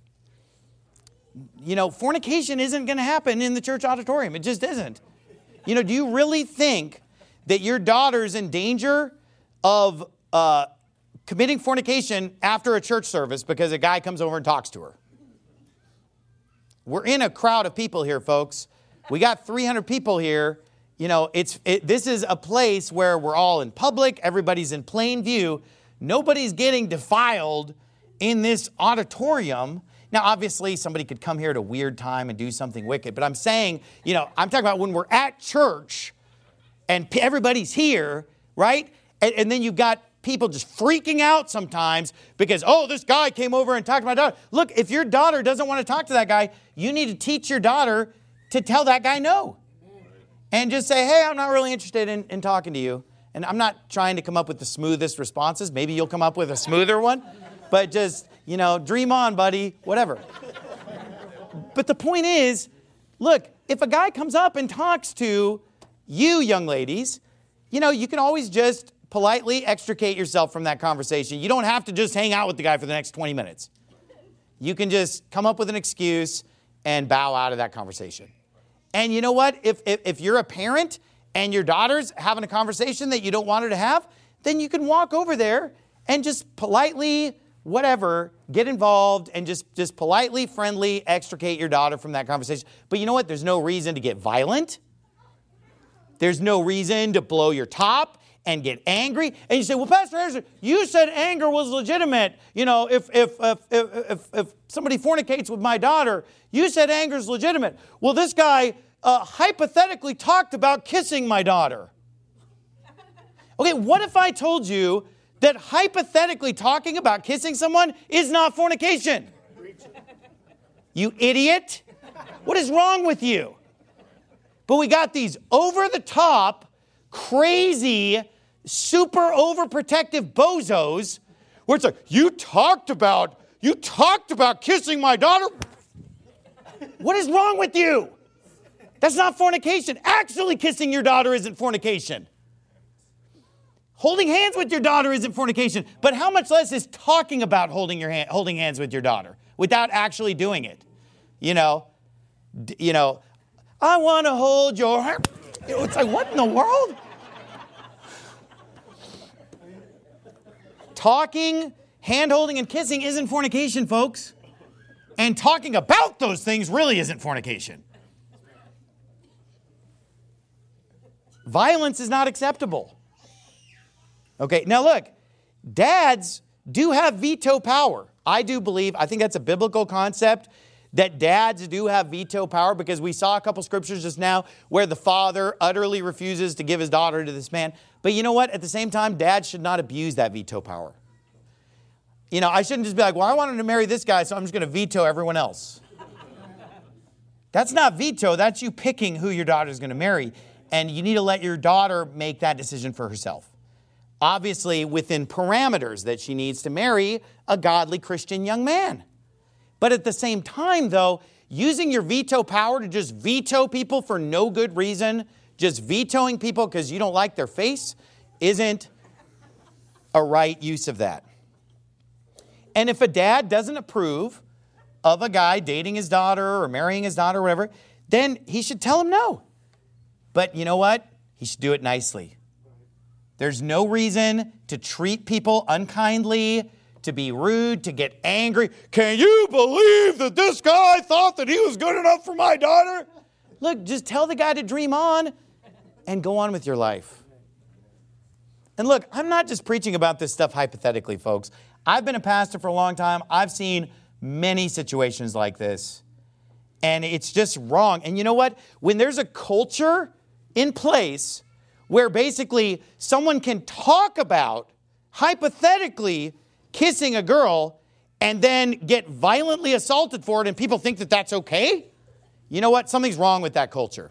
fornication isn't going to happen in the church auditorium. It just isn't. Do you really think that your daughter's in danger of committing fornication after a church service because a guy comes over and talks to her? We're in a crowd of people here, folks. We got 300 people here. This is a place where we're all in public. Everybody's in plain view. Nobody's getting defiled in this auditorium. Now, obviously, somebody could come here at a weird time and do something wicked. But I'm saying, I'm talking about when we're at church and everybody's here, right? And then you've got people just freaking out sometimes because, this guy came over and talked to my daughter. Look, if your daughter doesn't want to talk to that guy, you need to teach your daughter to tell that guy no. And just say, hey, I'm not really interested in talking to you. And I'm not trying to come up with the smoothest responses. Maybe you'll come up with a smoother one. But just, dream on, buddy, whatever. But the point is, look, if a guy comes up and talks to you, young ladies, you can always just politely extricate yourself from that conversation. You don't have to just hang out with the guy for the next 20 minutes. You can just come up with an excuse and bow out of that conversation. And you know what? If you're a parent and your daughter's having a conversation that you don't want her to have, then you can walk over there and just politely, whatever, get involved and just politely, friendly, extricate your daughter from that conversation. But you know what? There's no reason to get violent. There's no reason to blow your top and get angry. And you say, well, Pastor Harrison, you said anger was legitimate. If somebody fornicates with my daughter, you said anger is legitimate. Well, this guy hypothetically talked about kissing my daughter. Okay, what if I told you that hypothetically talking about kissing someone is not fornication? You idiot. What is wrong with you? But we got these over-the-top, crazy, super overprotective bozos where it's like, you talked about kissing my daughter. What is wrong with you? That's not fornication. Actually kissing your daughter isn't fornication. Holding hands with your daughter isn't fornication. But how much less is talking about holding hands with your daughter without actually doing it? I want to hold your hand. It's like, what in the world? Talking, hand-holding, and kissing isn't fornication, folks. And talking about those things really isn't fornication. Violence is not acceptable. Okay, now look, dads do have veto power. I think that's a biblical concept, that dads do have veto power, because we saw a couple scriptures just now where the father utterly refuses to give his daughter to this man. But you know what? At the same time, dads should not abuse that veto power. I shouldn't just be like, well, I wanted to marry this guy, so I'm just going to veto everyone else. That's not veto. That's you picking who your daughter is going to marry. And you need to let your daughter make that decision for herself. Obviously, within parameters that she needs to marry a godly Christian young man. But at the same time, though, using your veto power to just veto people for no good reason, just vetoing people because you don't like their face, isn't a right use of that. And if a dad doesn't approve of a guy dating his daughter or marrying his daughter or whatever, then he should tell him no. But you know what? He should do it nicely. There's no reason to treat people unkindly, to be rude, to get angry. Can you believe that this guy thought that he was good enough for my daughter? Look, just tell the guy to dream on and go on with your life. And look, I'm not just preaching about this stuff hypothetically, folks. I've been a pastor for a long time. I've seen many situations like this. And it's just wrong. And you know what? When there's a culture in place where basically someone can talk about, hypothetically, kissing a girl and then get violently assaulted for it and people think that that's okay, you know what? Something's wrong with that culture.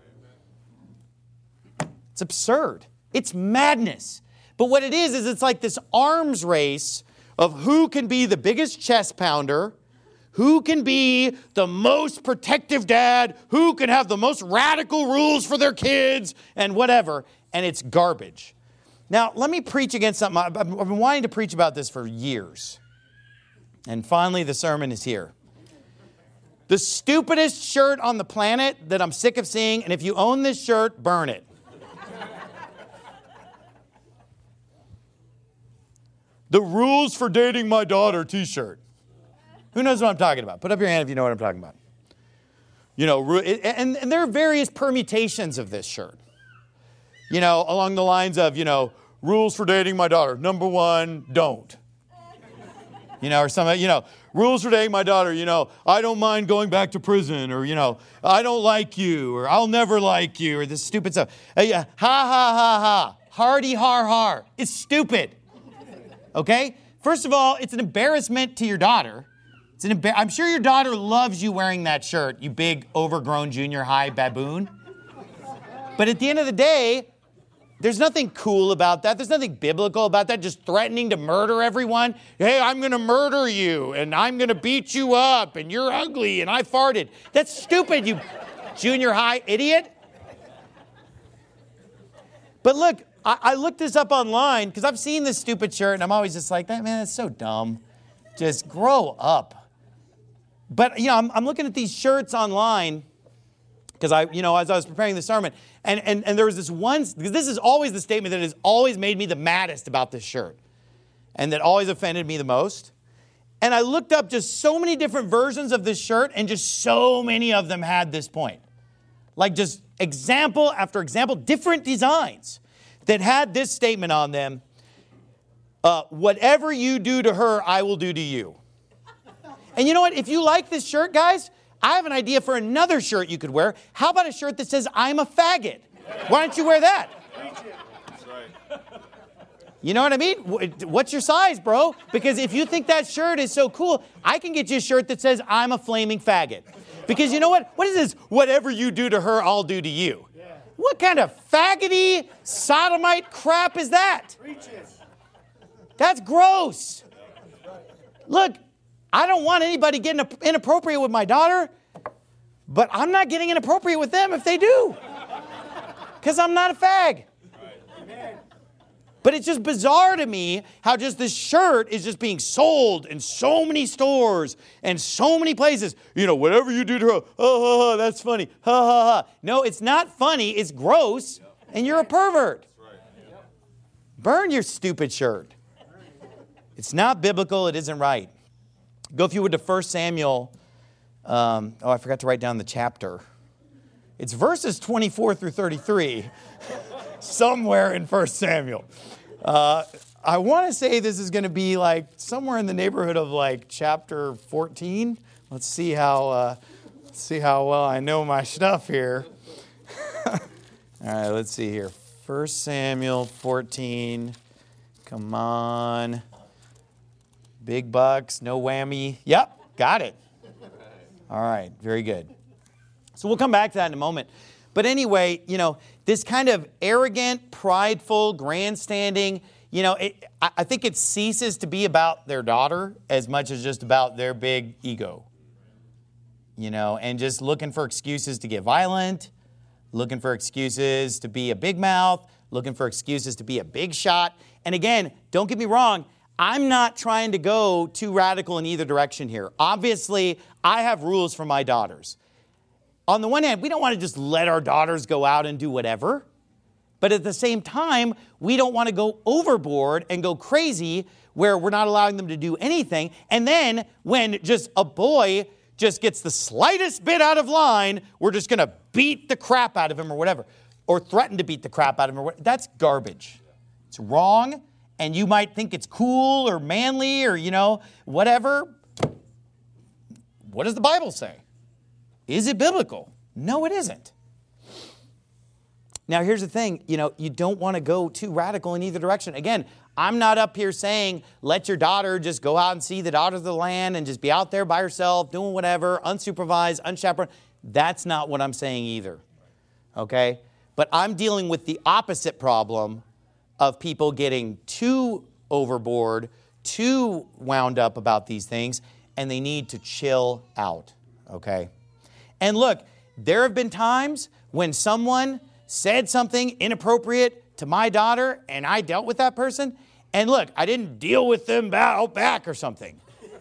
It's absurd. It's madness. But what it is it's like this arms race of who can be the biggest chest pounder, who can be the most protective dad, who can have the most radical rules for their kids, and whatever. And it's garbage. Now, let me preach against something. I've been wanting to preach about this for years. And finally, the sermon is here. The stupidest shirt on the planet that I'm sick of seeing, and if you own this shirt, burn it. The rules for dating my daughter t-shirt. Who knows what I'm talking about? Put up your hand if you know what I'm talking about. You know, and there are various permutations of this shirt. You know, along the lines of, rules for dating my daughter. Number 1, don't. Or some, rules for dating my daughter, I don't mind going back to prison, or, I don't like you, or I'll never like you, or this stupid stuff. Ha, ha, ha, ha. Hardy, har, har. It's stupid. Okay? First of all, it's an embarrassment to your daughter. I'm sure your daughter loves you wearing that shirt, you big, overgrown junior high baboon. But at the end of the day, there's nothing cool about that. There's nothing biblical about that. Just threatening to murder everyone. Hey, I'm going to murder you, and I'm going to beat you up, and you're ugly, and I farted. That's stupid, you junior high idiot. But look, I looked this up online because I've seen this stupid shirt, and I'm always just like, man, that's so dumb. Just grow up. But, I'm looking at these shirts online because as I was preparing the sermon, and there was this one, because this is always the statement that has always made me the maddest about this shirt and that always offended me the most. And I looked up just so many different versions of this shirt, and just so many of them had this point. Like just example after example, different designs that had this statement on them. Whatever you do to her, I will do to you. And you know what? If you like this shirt, guys, I have an idea for another shirt you could wear. How about a shirt that says, I'm a faggot? Why don't you wear that? That's right. You know what I mean? What's your size, bro? Because if you think that shirt is so cool, I can get you a shirt that says, I'm a flaming faggot. Because you know what? What is this? Whatever you do to her, I'll do to you. Yeah. What kind of faggoty, sodomite crap is that? That's gross. Look, I don't want anybody getting inappropriate with my daughter, but I'm not getting inappropriate with them if they do. Because I'm not a fag. But it's just bizarre to me how just this shirt is just being sold in so many stores and so many places. Whatever you do to her, ha, ha, ha, that's funny. Ha, ha, ha. No, it's not funny. It's gross, and you're a pervert. Burn your stupid shirt. It's not biblical. It isn't right. Go, if you would, to 1 Samuel. I forgot to write down the chapter. It's verses 24 through 33, somewhere in 1 Samuel. I want to say this is going to be like somewhere in the neighborhood of like chapter 14. Let's see how well I know my stuff here. All right, let's see here. 1 Samuel 14. Come on. Big bucks, no whammy. Yep, got it. All right, very good. So we'll come back to that in a moment. But anyway, this kind of arrogant, prideful, grandstanding, I think it ceases to be about their daughter as much as just about their big ego. And just looking for excuses to get violent, looking for excuses to be a big mouth, looking for excuses to be a big shot. And again, don't get me wrong, I'm not trying to go too radical in either direction here. Obviously, I have rules for my daughters. On the one hand, we don't want to just let our daughters go out and do whatever. But at the same time, we don't want to go overboard and go crazy where we're not allowing them to do anything. And then when just a boy just gets the slightest bit out of line, we're just going to beat the crap out of him or whatever, or threaten to beat the crap out of him or whatever. That's garbage. It's wrong, and you might think it's cool or manly or, whatever. What does the Bible say? Is it biblical? No, it isn't. Now, here's the thing. You don't want to go too radical in either direction. Again, I'm not up here saying let your daughter just go out and see the daughters of the land and just be out there by herself doing whatever, unsupervised, unchaperoned. That's not what I'm saying either. Okay? But I'm dealing with the opposite problem of people getting too overboard, too wound up about these things, and they need to chill out. Okay? And look, there have been times when someone said something inappropriate to my daughter, and I dealt with that person. And look, I didn't deal with them out back or something.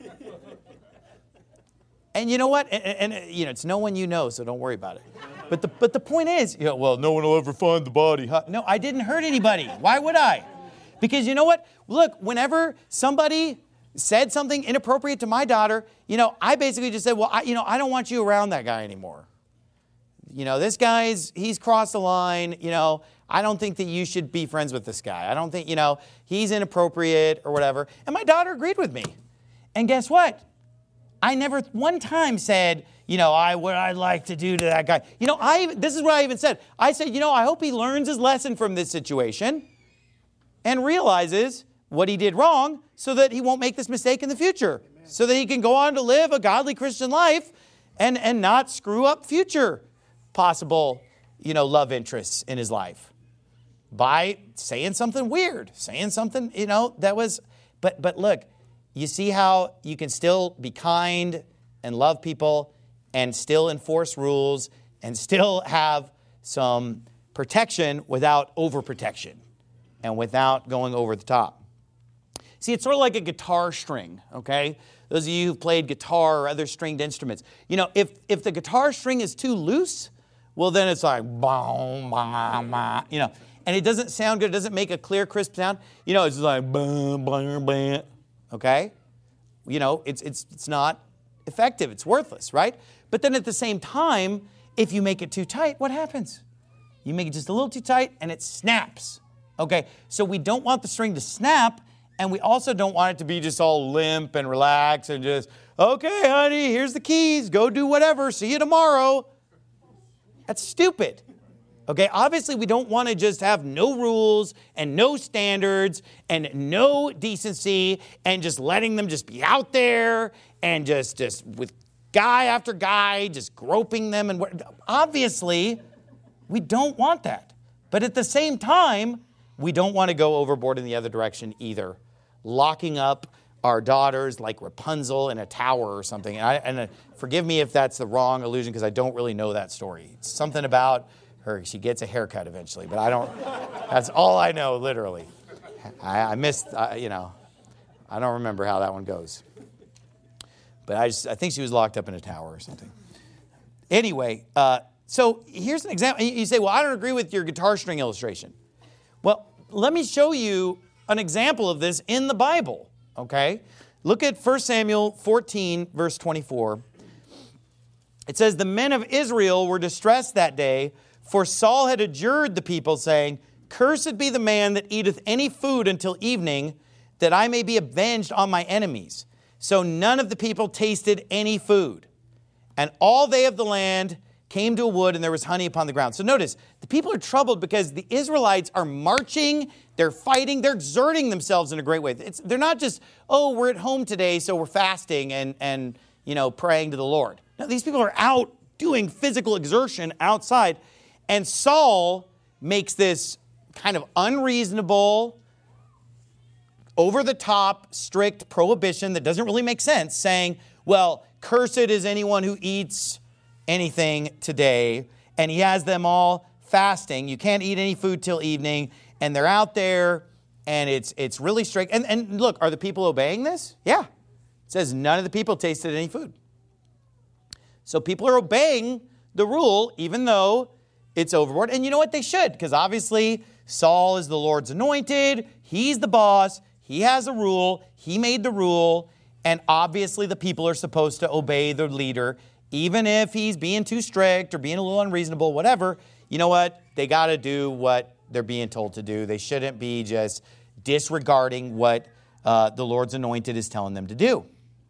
And you know what? And it's no one you know, so don't worry about it. But the point is, well, no one will ever find the body. No, I didn't hurt anybody. Why would I? Because you know what? Look, whenever somebody said something inappropriate to my daughter, I basically just said, well, I don't want you around that guy anymore. This guy's, he's crossed the line, I don't think that you should be friends with this guy. I don't think, he's inappropriate or whatever. And my daughter agreed with me. And guess what? I never one time said, what I'd like to do to that guy. This is what I even said. I said, I hope he learns his lesson from this situation and realizes what he did wrong so that he won't make this mistake in the future. Amen. So that he can go on to live a godly Christian life and not screw up future possible, love interests in his life by saying something weird, saying something, that was, but look, you see how you can still be kind and love people and still enforce rules and still have some protection without overprotection and without going over the top. See, it's sort of like a guitar string, okay? Those of you who've played guitar or other stringed instruments, if the guitar string is too loose, well, then it's like, boom, bam, bam, and it doesn't sound good. It doesn't make a clear, crisp sound. It's like, boom, boom, boom, okay? It's not effective. It's worthless, right? But then at the same time, if you make it too tight, what happens? You make it just a little too tight and it snaps, okay? So we don't want the string to snap, and we also don't want it to be just all limp and relaxed and just, okay, honey, here's the keys. Go do whatever. See you tomorrow. That's stupid. Okay, obviously we don't want to just have no rules and no standards and no decency and just letting them just be out there and just with guy after guy just groping them. And obviously we don't want that. But at the same time, we don't want to go overboard in the other direction either. Locking up our daughters like Rapunzel in a tower or something. And forgive me if that's the wrong allusion because I don't really know that story. It's something about her, she gets a haircut eventually, but that's all I know, literally. I missed, I don't remember how that one goes. But I think she was locked up in a tower or something. Anyway, so here's an example. You say, well, I don't agree with your guitar string illustration. Well, let me show you an example of this in the Bible, okay? Look at 1 Samuel 14, verse 24. It says, the men of Israel were distressed that day, for Saul had adjured the people, saying, cursed be the man that eateth any food until evening, that I may be avenged on my enemies. So none of the people tasted any food. And all they of the land came to a wood, and there was honey upon the ground. So notice, the people are troubled because the Israelites are marching, they're fighting, they're exerting themselves in a great way. They're not just, we're at home today, so we're fasting and praying to the Lord. No, these people are out doing physical exertion outside. And Saul makes this kind of unreasonable, over-the-top, strict prohibition that doesn't really make sense, saying, well, cursed is anyone who eats anything today. And he has them all fasting. You can't eat any food till evening. And they're out there, and it's really strict. And look, are the people obeying this? Yeah. It says none of the people tasted any food. So people are obeying the rule, even though it's overboard. And you know what? They should, because obviously Saul is the Lord's anointed. He's the boss. He has a rule. He made the rule. And obviously the people are supposed to obey the leader, even if he's being too strict or being a little unreasonable, whatever. You know what? They got to do what they're being told to do. They shouldn't be just disregarding what the Lord's anointed is telling them to do.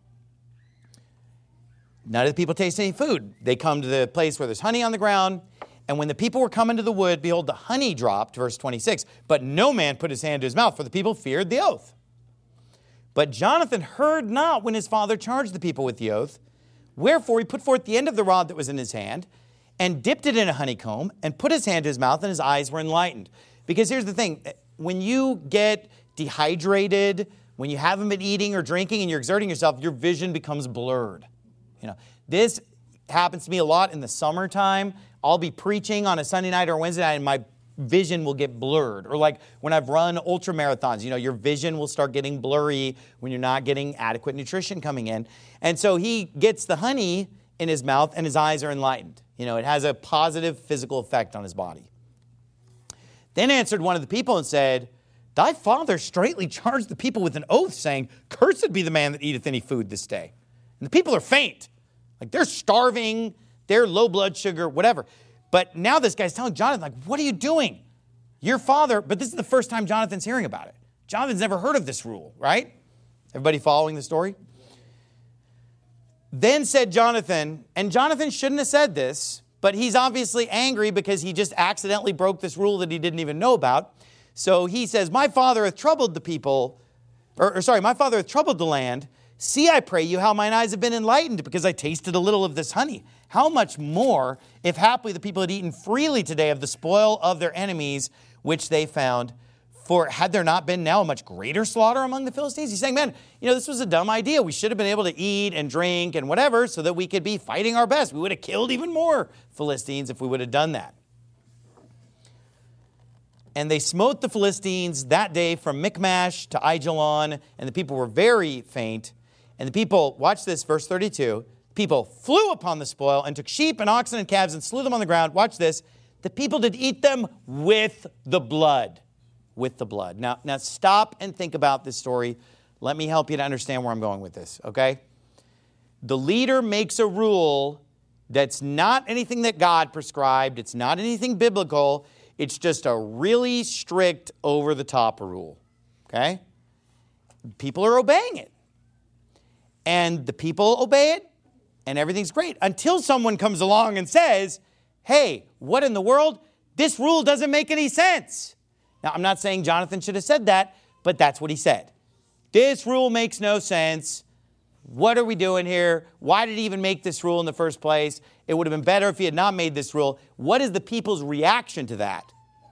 None of the people taste any food. They come to the place where there's honey on the ground. And when the people were coming to the wood, behold, the honey dropped, verse 26. But no man put his hand to his mouth, for the people feared the oath. But Jonathan heard not when his father charged the people with the oath. Wherefore he put forth the end of the rod that was in his hand, and dipped it in a honeycomb, and put his hand to his mouth, and his eyes were enlightened. Because here's the thing. When you get dehydrated, when you haven't been eating or drinking, and you're exerting yourself, your vision becomes blurred. You know, this happens to me a lot in the summertime. I'll be preaching on a Sunday night or Wednesday night, and my vision will get blurred. Or like when I've run ultra marathons, you know, your vision will start getting blurry when you're not getting adequate nutrition coming in. And so he gets the honey in his mouth, and his eyes are enlightened. You know, it has a positive physical effect on his body. Then answered one of the people and said, Thy father straitly charged the people with an oath, saying, Cursed be the man that eateth any food this day. And the people are faint. Like they're starving, they're low blood sugar, whatever. But now this guy's telling Jonathan, like, what are you doing? Your father, but this is the first time Jonathan's hearing about it. Jonathan's never heard of this rule, right? Everybody following the story? Then said Jonathan, and Jonathan shouldn't have said this, but he's obviously angry because he just accidentally broke this rule that he didn't even know about. So he says, My father hath troubled the people, my father hath troubled the land. See, I pray you, how mine eyes have been enlightened, because I tasted a little of this honey. How much more, if haply the people had eaten freely today of the spoil of their enemies, which they found? For had there not been now a much greater slaughter among the Philistines? He's saying, man, you know, this was a dumb idea. We should have been able to eat and drink and whatever so that we could be fighting our best. We would have killed even more Philistines if we would have done that. And they smote the Philistines that day from Michmash to Aijalon, and the people were very faint. And the people, watch this, verse 32, people flew upon the spoil and took sheep and oxen and calves and slew them on the ground. Watch this. The people did eat them with the blood. With the blood. Now stop and think about this story. Let me help you to understand where I'm going with this, okay? The leader makes a rule that's not anything that God prescribed. It's not anything biblical. It's just a really strict over-the-top rule, okay? People are obeying it. And the people obey it, and everything's great. Until someone comes along and says, hey, what in the world? This rule doesn't make any sense. Now, I'm not saying Jonathan should have said that, but that's what he said. This rule makes no sense. What are we doing here? Why did he even make this rule in the first place? It would have been better if he had not made this rule. What is the people's reaction to that?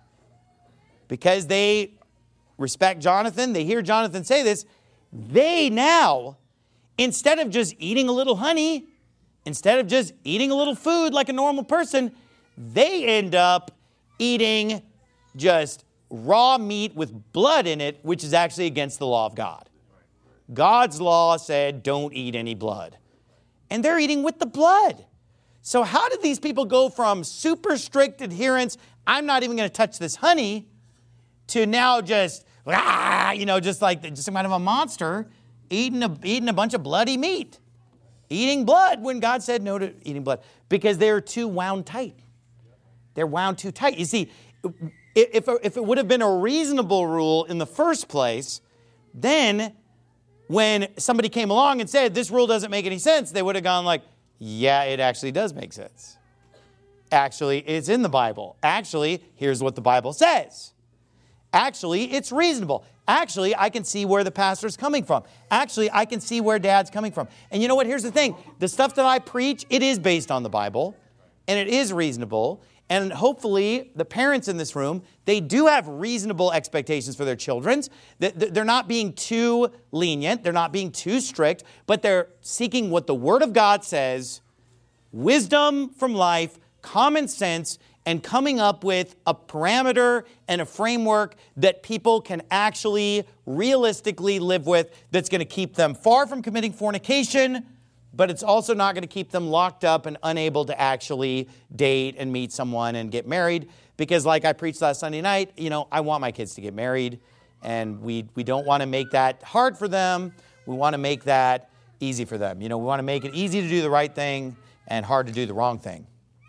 Because they respect Jonathan, they hear Jonathan say this, they now, instead of just eating a little honey, instead of just eating a little food like a normal person, they end up eating just raw meat with blood in it, which is actually against the law of God. God's law said, don't eat any blood. And they're eating with the blood. So how did these people go from super strict adherence, I'm not even going to touch this honey, to now just, just some kind of a monster eating a bunch of bloody meat? Eating blood when God said no to eating blood. Because they're too wound tight. They're wound too tight. You see, if it would have been a reasonable rule in the first place, then when somebody came along and said, this rule doesn't make any sense, they would have gone like, yeah, it actually does make sense. Actually, it's in the Bible. Actually, here's what the Bible says. Actually, it's reasonable. Actually, I can see where the pastor's coming from. Actually, I can see where Dad's coming from. And you know what? Here's the thing. The stuff that I preach, it is based on the Bible, and it is reasonable. And hopefully, the parents in this room, they do have reasonable expectations for their children. They're not being too lenient. They're not being too strict. But they're seeking what the Word of God says, wisdom from life, common sense, and coming up with a parameter and a framework that people can actually realistically live with that's going to keep them far from committing fornication, but it's also not going to keep them locked up and unable to actually date and meet someone and get married. Because like I preached last Sunday night, I want my kids to get married, and we don't want to make that hard for them. We want to make that easy for them. We want to make it easy to do the right thing and hard to do the wrong thing.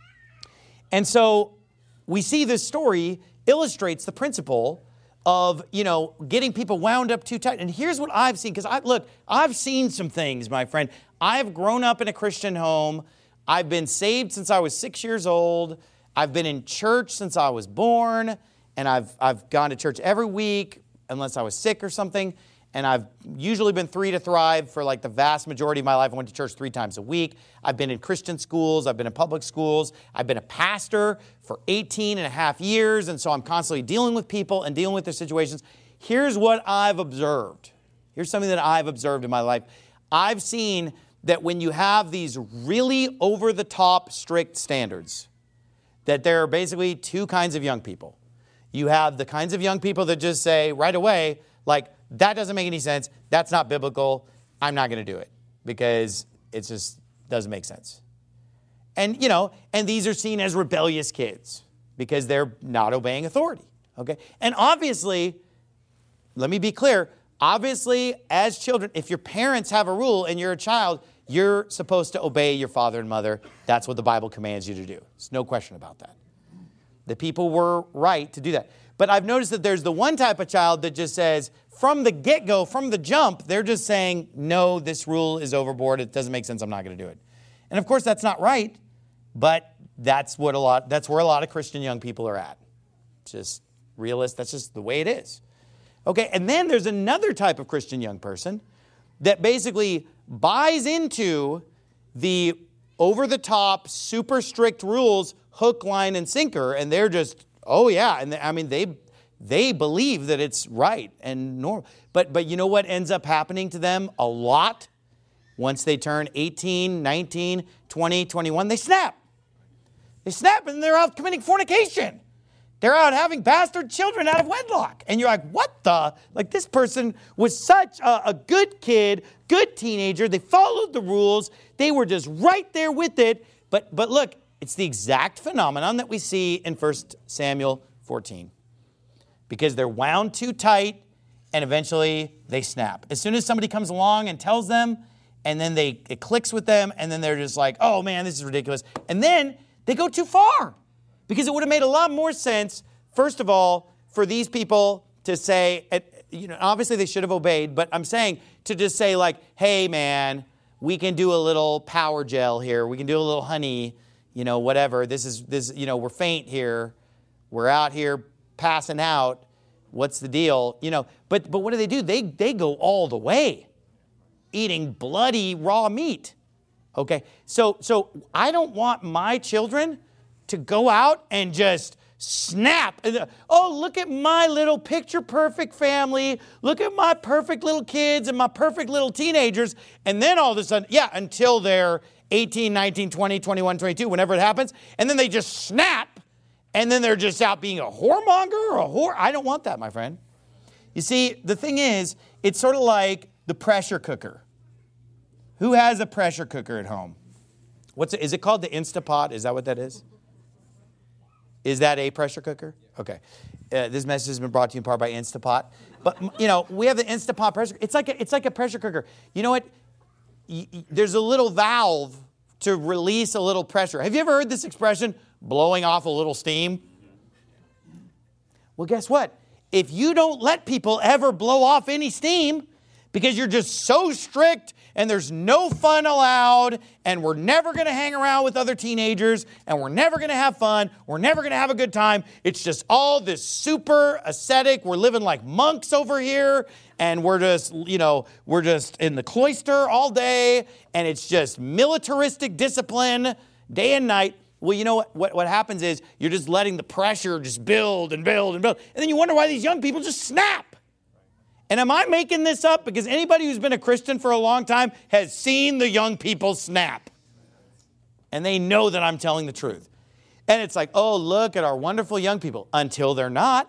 And so we see this story illustrates the principle of, getting people wound up too tight. And here's what I've seen, because I've seen some things, my friend. I've grown up in a Christian home. I've been saved since I was 6 years old. I've been in church since I was born, and I've gone to church every week unless I was sick or something. And I've usually been 3 to Thrive for like the vast majority of my life. I went to church 3 times a week. I've been in Christian schools. I've been in public schools. I've been a pastor for 18 and a half years. And so I'm constantly dealing with people and dealing with their situations. Here's what I've observed. Here's something that I've observed in my life. I've seen that when you have these really over-the-top strict standards, that there are basically 2 kinds of young people. You have the kinds of young people that just say right away, like, that doesn't make any sense. That's not biblical. I'm not going to do it because it just doesn't make sense. And, and these are seen as rebellious kids because they're not obeying authority. Okay. And obviously, let me be clear. Obviously, as children, if your parents have a rule and you're a child, you're supposed to obey your father and mother. That's what the Bible commands you to do. There's no question about that. The people were right to do that. But I've noticed that there's the one type of child that just says, from the get-go, from the jump, they're just saying, no, this rule is overboard. It doesn't make sense. I'm not going to do it. And of course, that's not right, but that's where a lot of Christian young people are at. Just realist. That's just the way it is. Okay, and then there's another type of Christian young person that basically buys into the over-the-top, super strict rules, hook, line, and sinker, and they're just, oh yeah, and they believe that it's right and normal. But you know what ends up happening to them a lot? Once they turn 18, 19, 20, 21, they snap. They snap and they're out committing fornication. They're out having bastard children out of wedlock. And you're like, what the? Like, this person was such a good kid, good teenager. They followed the rules. They were just right there with it. But look, it's the exact phenomenon that we see in 1 Samuel 14. Because they're wound too tight, and eventually they snap. As soon as somebody comes along and tells them, and then it clicks with them, and then they're just like, oh man, this is ridiculous. And then they go too far. Because it would have made a lot more sense, first of all, for these people to say, obviously they should have obeyed, but I'm saying to just say like, hey man, we can do a little power gel here. We can do a little honey, whatever. We're faint here. We're out here passing out. What's the deal? But what do? They go all the way, eating bloody raw meat. Okay, so I don't want my children to go out and just snap. Oh, look at my little picture-perfect family. Look at my perfect little kids and my perfect little teenagers. And then all of a sudden, until they're 18, 19, 20, 21, 22, whenever it happens. And then they just snap. And then they're just out being a whoremonger or a whore. I don't want that, my friend. You see, the thing is, it's sort of like the pressure cooker. Who has a pressure cooker at home? Is it called the Instapot? Is that what that is? Is that a pressure cooker? Okay. This message has been brought to you in part by Instapot. But, we have the Instapot pressure. It's like a pressure cooker. You know what? There's a little valve to release a little pressure. Have you ever heard this expression, blowing off a little steam? Well, guess what? If you don't let people ever blow off any steam because you're just so strict and there's no fun allowed and we're never going to hang around with other teenagers and we're never going to have fun, we're never going to have a good time. It's just all this super ascetic. We're living like monks over here and we're just in the cloister all day and it's just militaristic discipline day and night. Well, you know what happens is you're just letting the pressure just build and build and build. And then you wonder why these young people just snap. And am I making this up? Because anybody who's been a Christian for a long time has seen the young people snap. And they know that I'm telling the truth. And it's like, oh, look at our wonderful young people. Until they're not.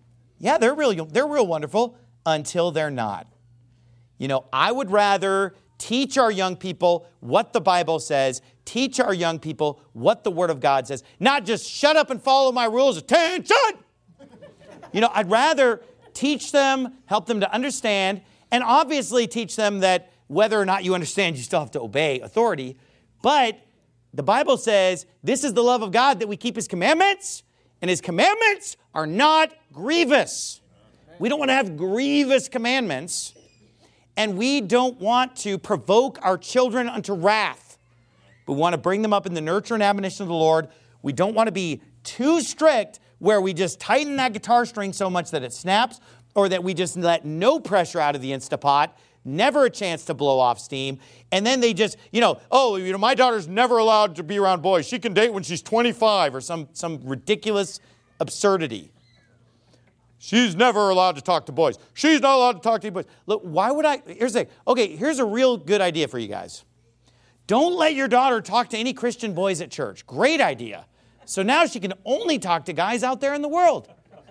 Yeah, they're real wonderful. Until they're not. I would rather teach our young people what the Bible says, teach our young people what the Word of God says, not just shut up and follow my rules, attention! I'd rather teach them, help them to understand, and obviously teach them that whether or not you understand, you still have to obey authority. But the Bible says this is the love of God, that we keep His commandments, and His commandments are not grievous. We don't want to have grievous commandments, and we don't want to provoke our children unto wrath. We want to bring them up in the nurture and admonition of the Lord. We don't want to be too strict where we just tighten that guitar string so much that it snaps, or that we just let no pressure out of the Instapot, never a chance to blow off steam, and then they just, my daughter's never allowed to be around boys. She can date when she's 25, or some ridiculous absurdity. She's never allowed to talk to boys. She's not allowed to talk to boys. Look, why would I? Here's a real good idea for you guys. Don't let your daughter talk to any Christian boys at church. Great idea. So now she can only talk to guys out there in the world.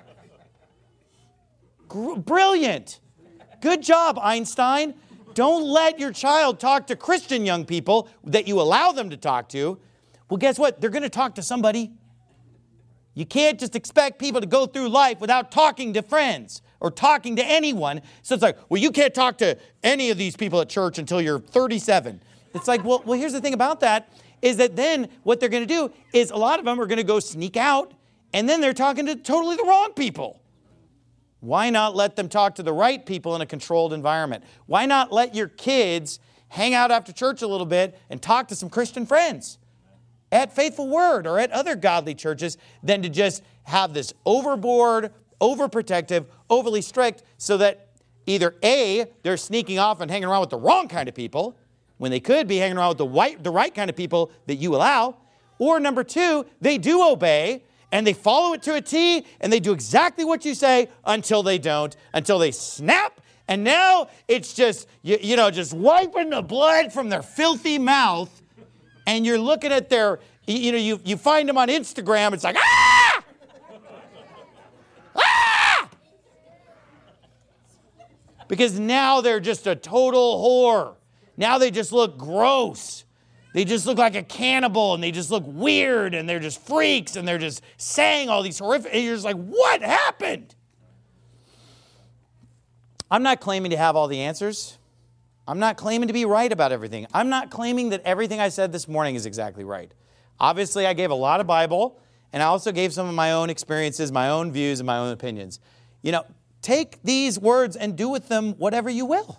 Brilliant. Good job, Einstein. Don't let your child talk to Christian young people that you allow them to talk to. Well, guess what? They're going to talk to somebody. You can't just expect people to go through life without talking to friends or talking to anyone. So it's like, well, you can't talk to any of these people at church until you're 37. It's like, well, here's the thing about that, is that then what they're going to do is a lot of them are going to go sneak out, and then they're talking to totally the wrong people. Why not let them talk to the right people in a controlled environment? Why not let your kids hang out after church a little bit and talk to some Christian friends at Faithful Word or at other godly churches than to just have this overboard, overprotective, overly strict, so that either A, they're sneaking off and hanging around with the wrong kind of people when they could be hanging around with the right kind of people that you allow, or number two, they do obey and they follow it to a T, and they do exactly what you say until they don't, until they snap. And now it's just, just wiping the blood from their filthy mouth. And you're looking at their, you find them on Instagram. It's like, ah! Ah! Because now they're just a total whore. Now they just look gross. They just look like a cannibal, and they just look weird, and they're just freaks, and they're just saying all these horrific, and you're just like, what happened? I'm not claiming to have all the answers. I'm not claiming to be right about everything. I'm not claiming that everything I said this morning is exactly right. Obviously, I gave a lot of Bible, and I also gave some of my own experiences, my own views, and my own opinions. Take these words and do with them whatever you will.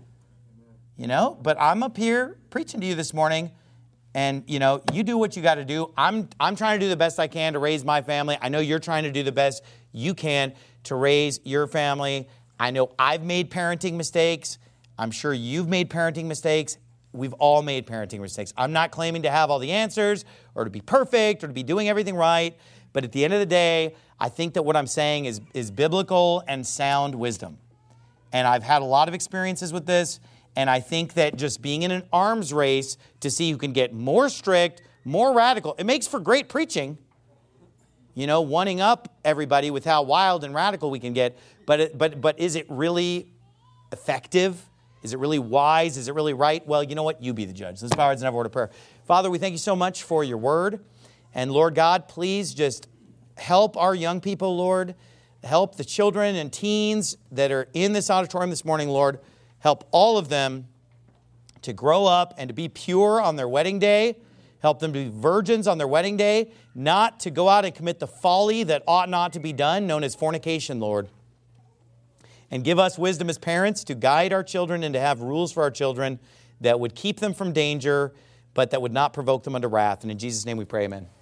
But I'm up here preaching to you this morning, and, you do what you got to do. I'm trying to do the best I can to raise my family. I know you're trying to do the best you can to raise your family. I know I've made parenting mistakes. I'm sure you've made parenting mistakes. We've all made parenting mistakes. I'm not claiming to have all the answers or to be perfect or to be doing everything right. But at the end of the day, I think that what I'm saying is biblical and sound wisdom. And I've had a lot of experiences with this. And I think that just being in an arms race to see who can get more strict, more radical, it makes for great preaching. One-ing up everybody with how wild and radical we can get. But is it really effective? Is it really wise? Is it really right? Well, you know what? You be the judge. Let's bow our heads and have a word of prayer. Father, we thank you so much for your word. And Lord God, please just help our young people, Lord. Help the children and teens that are in this auditorium this morning, Lord. Help all of them to grow up and to be pure on their wedding day. Help them to be virgins on their wedding day, not to go out and commit the folly that ought not to be done, known as fornication, Lord. And give us wisdom as parents to guide our children and to have rules for our children that would keep them from danger, but that would not provoke them unto wrath. And in Jesus' name we pray, amen.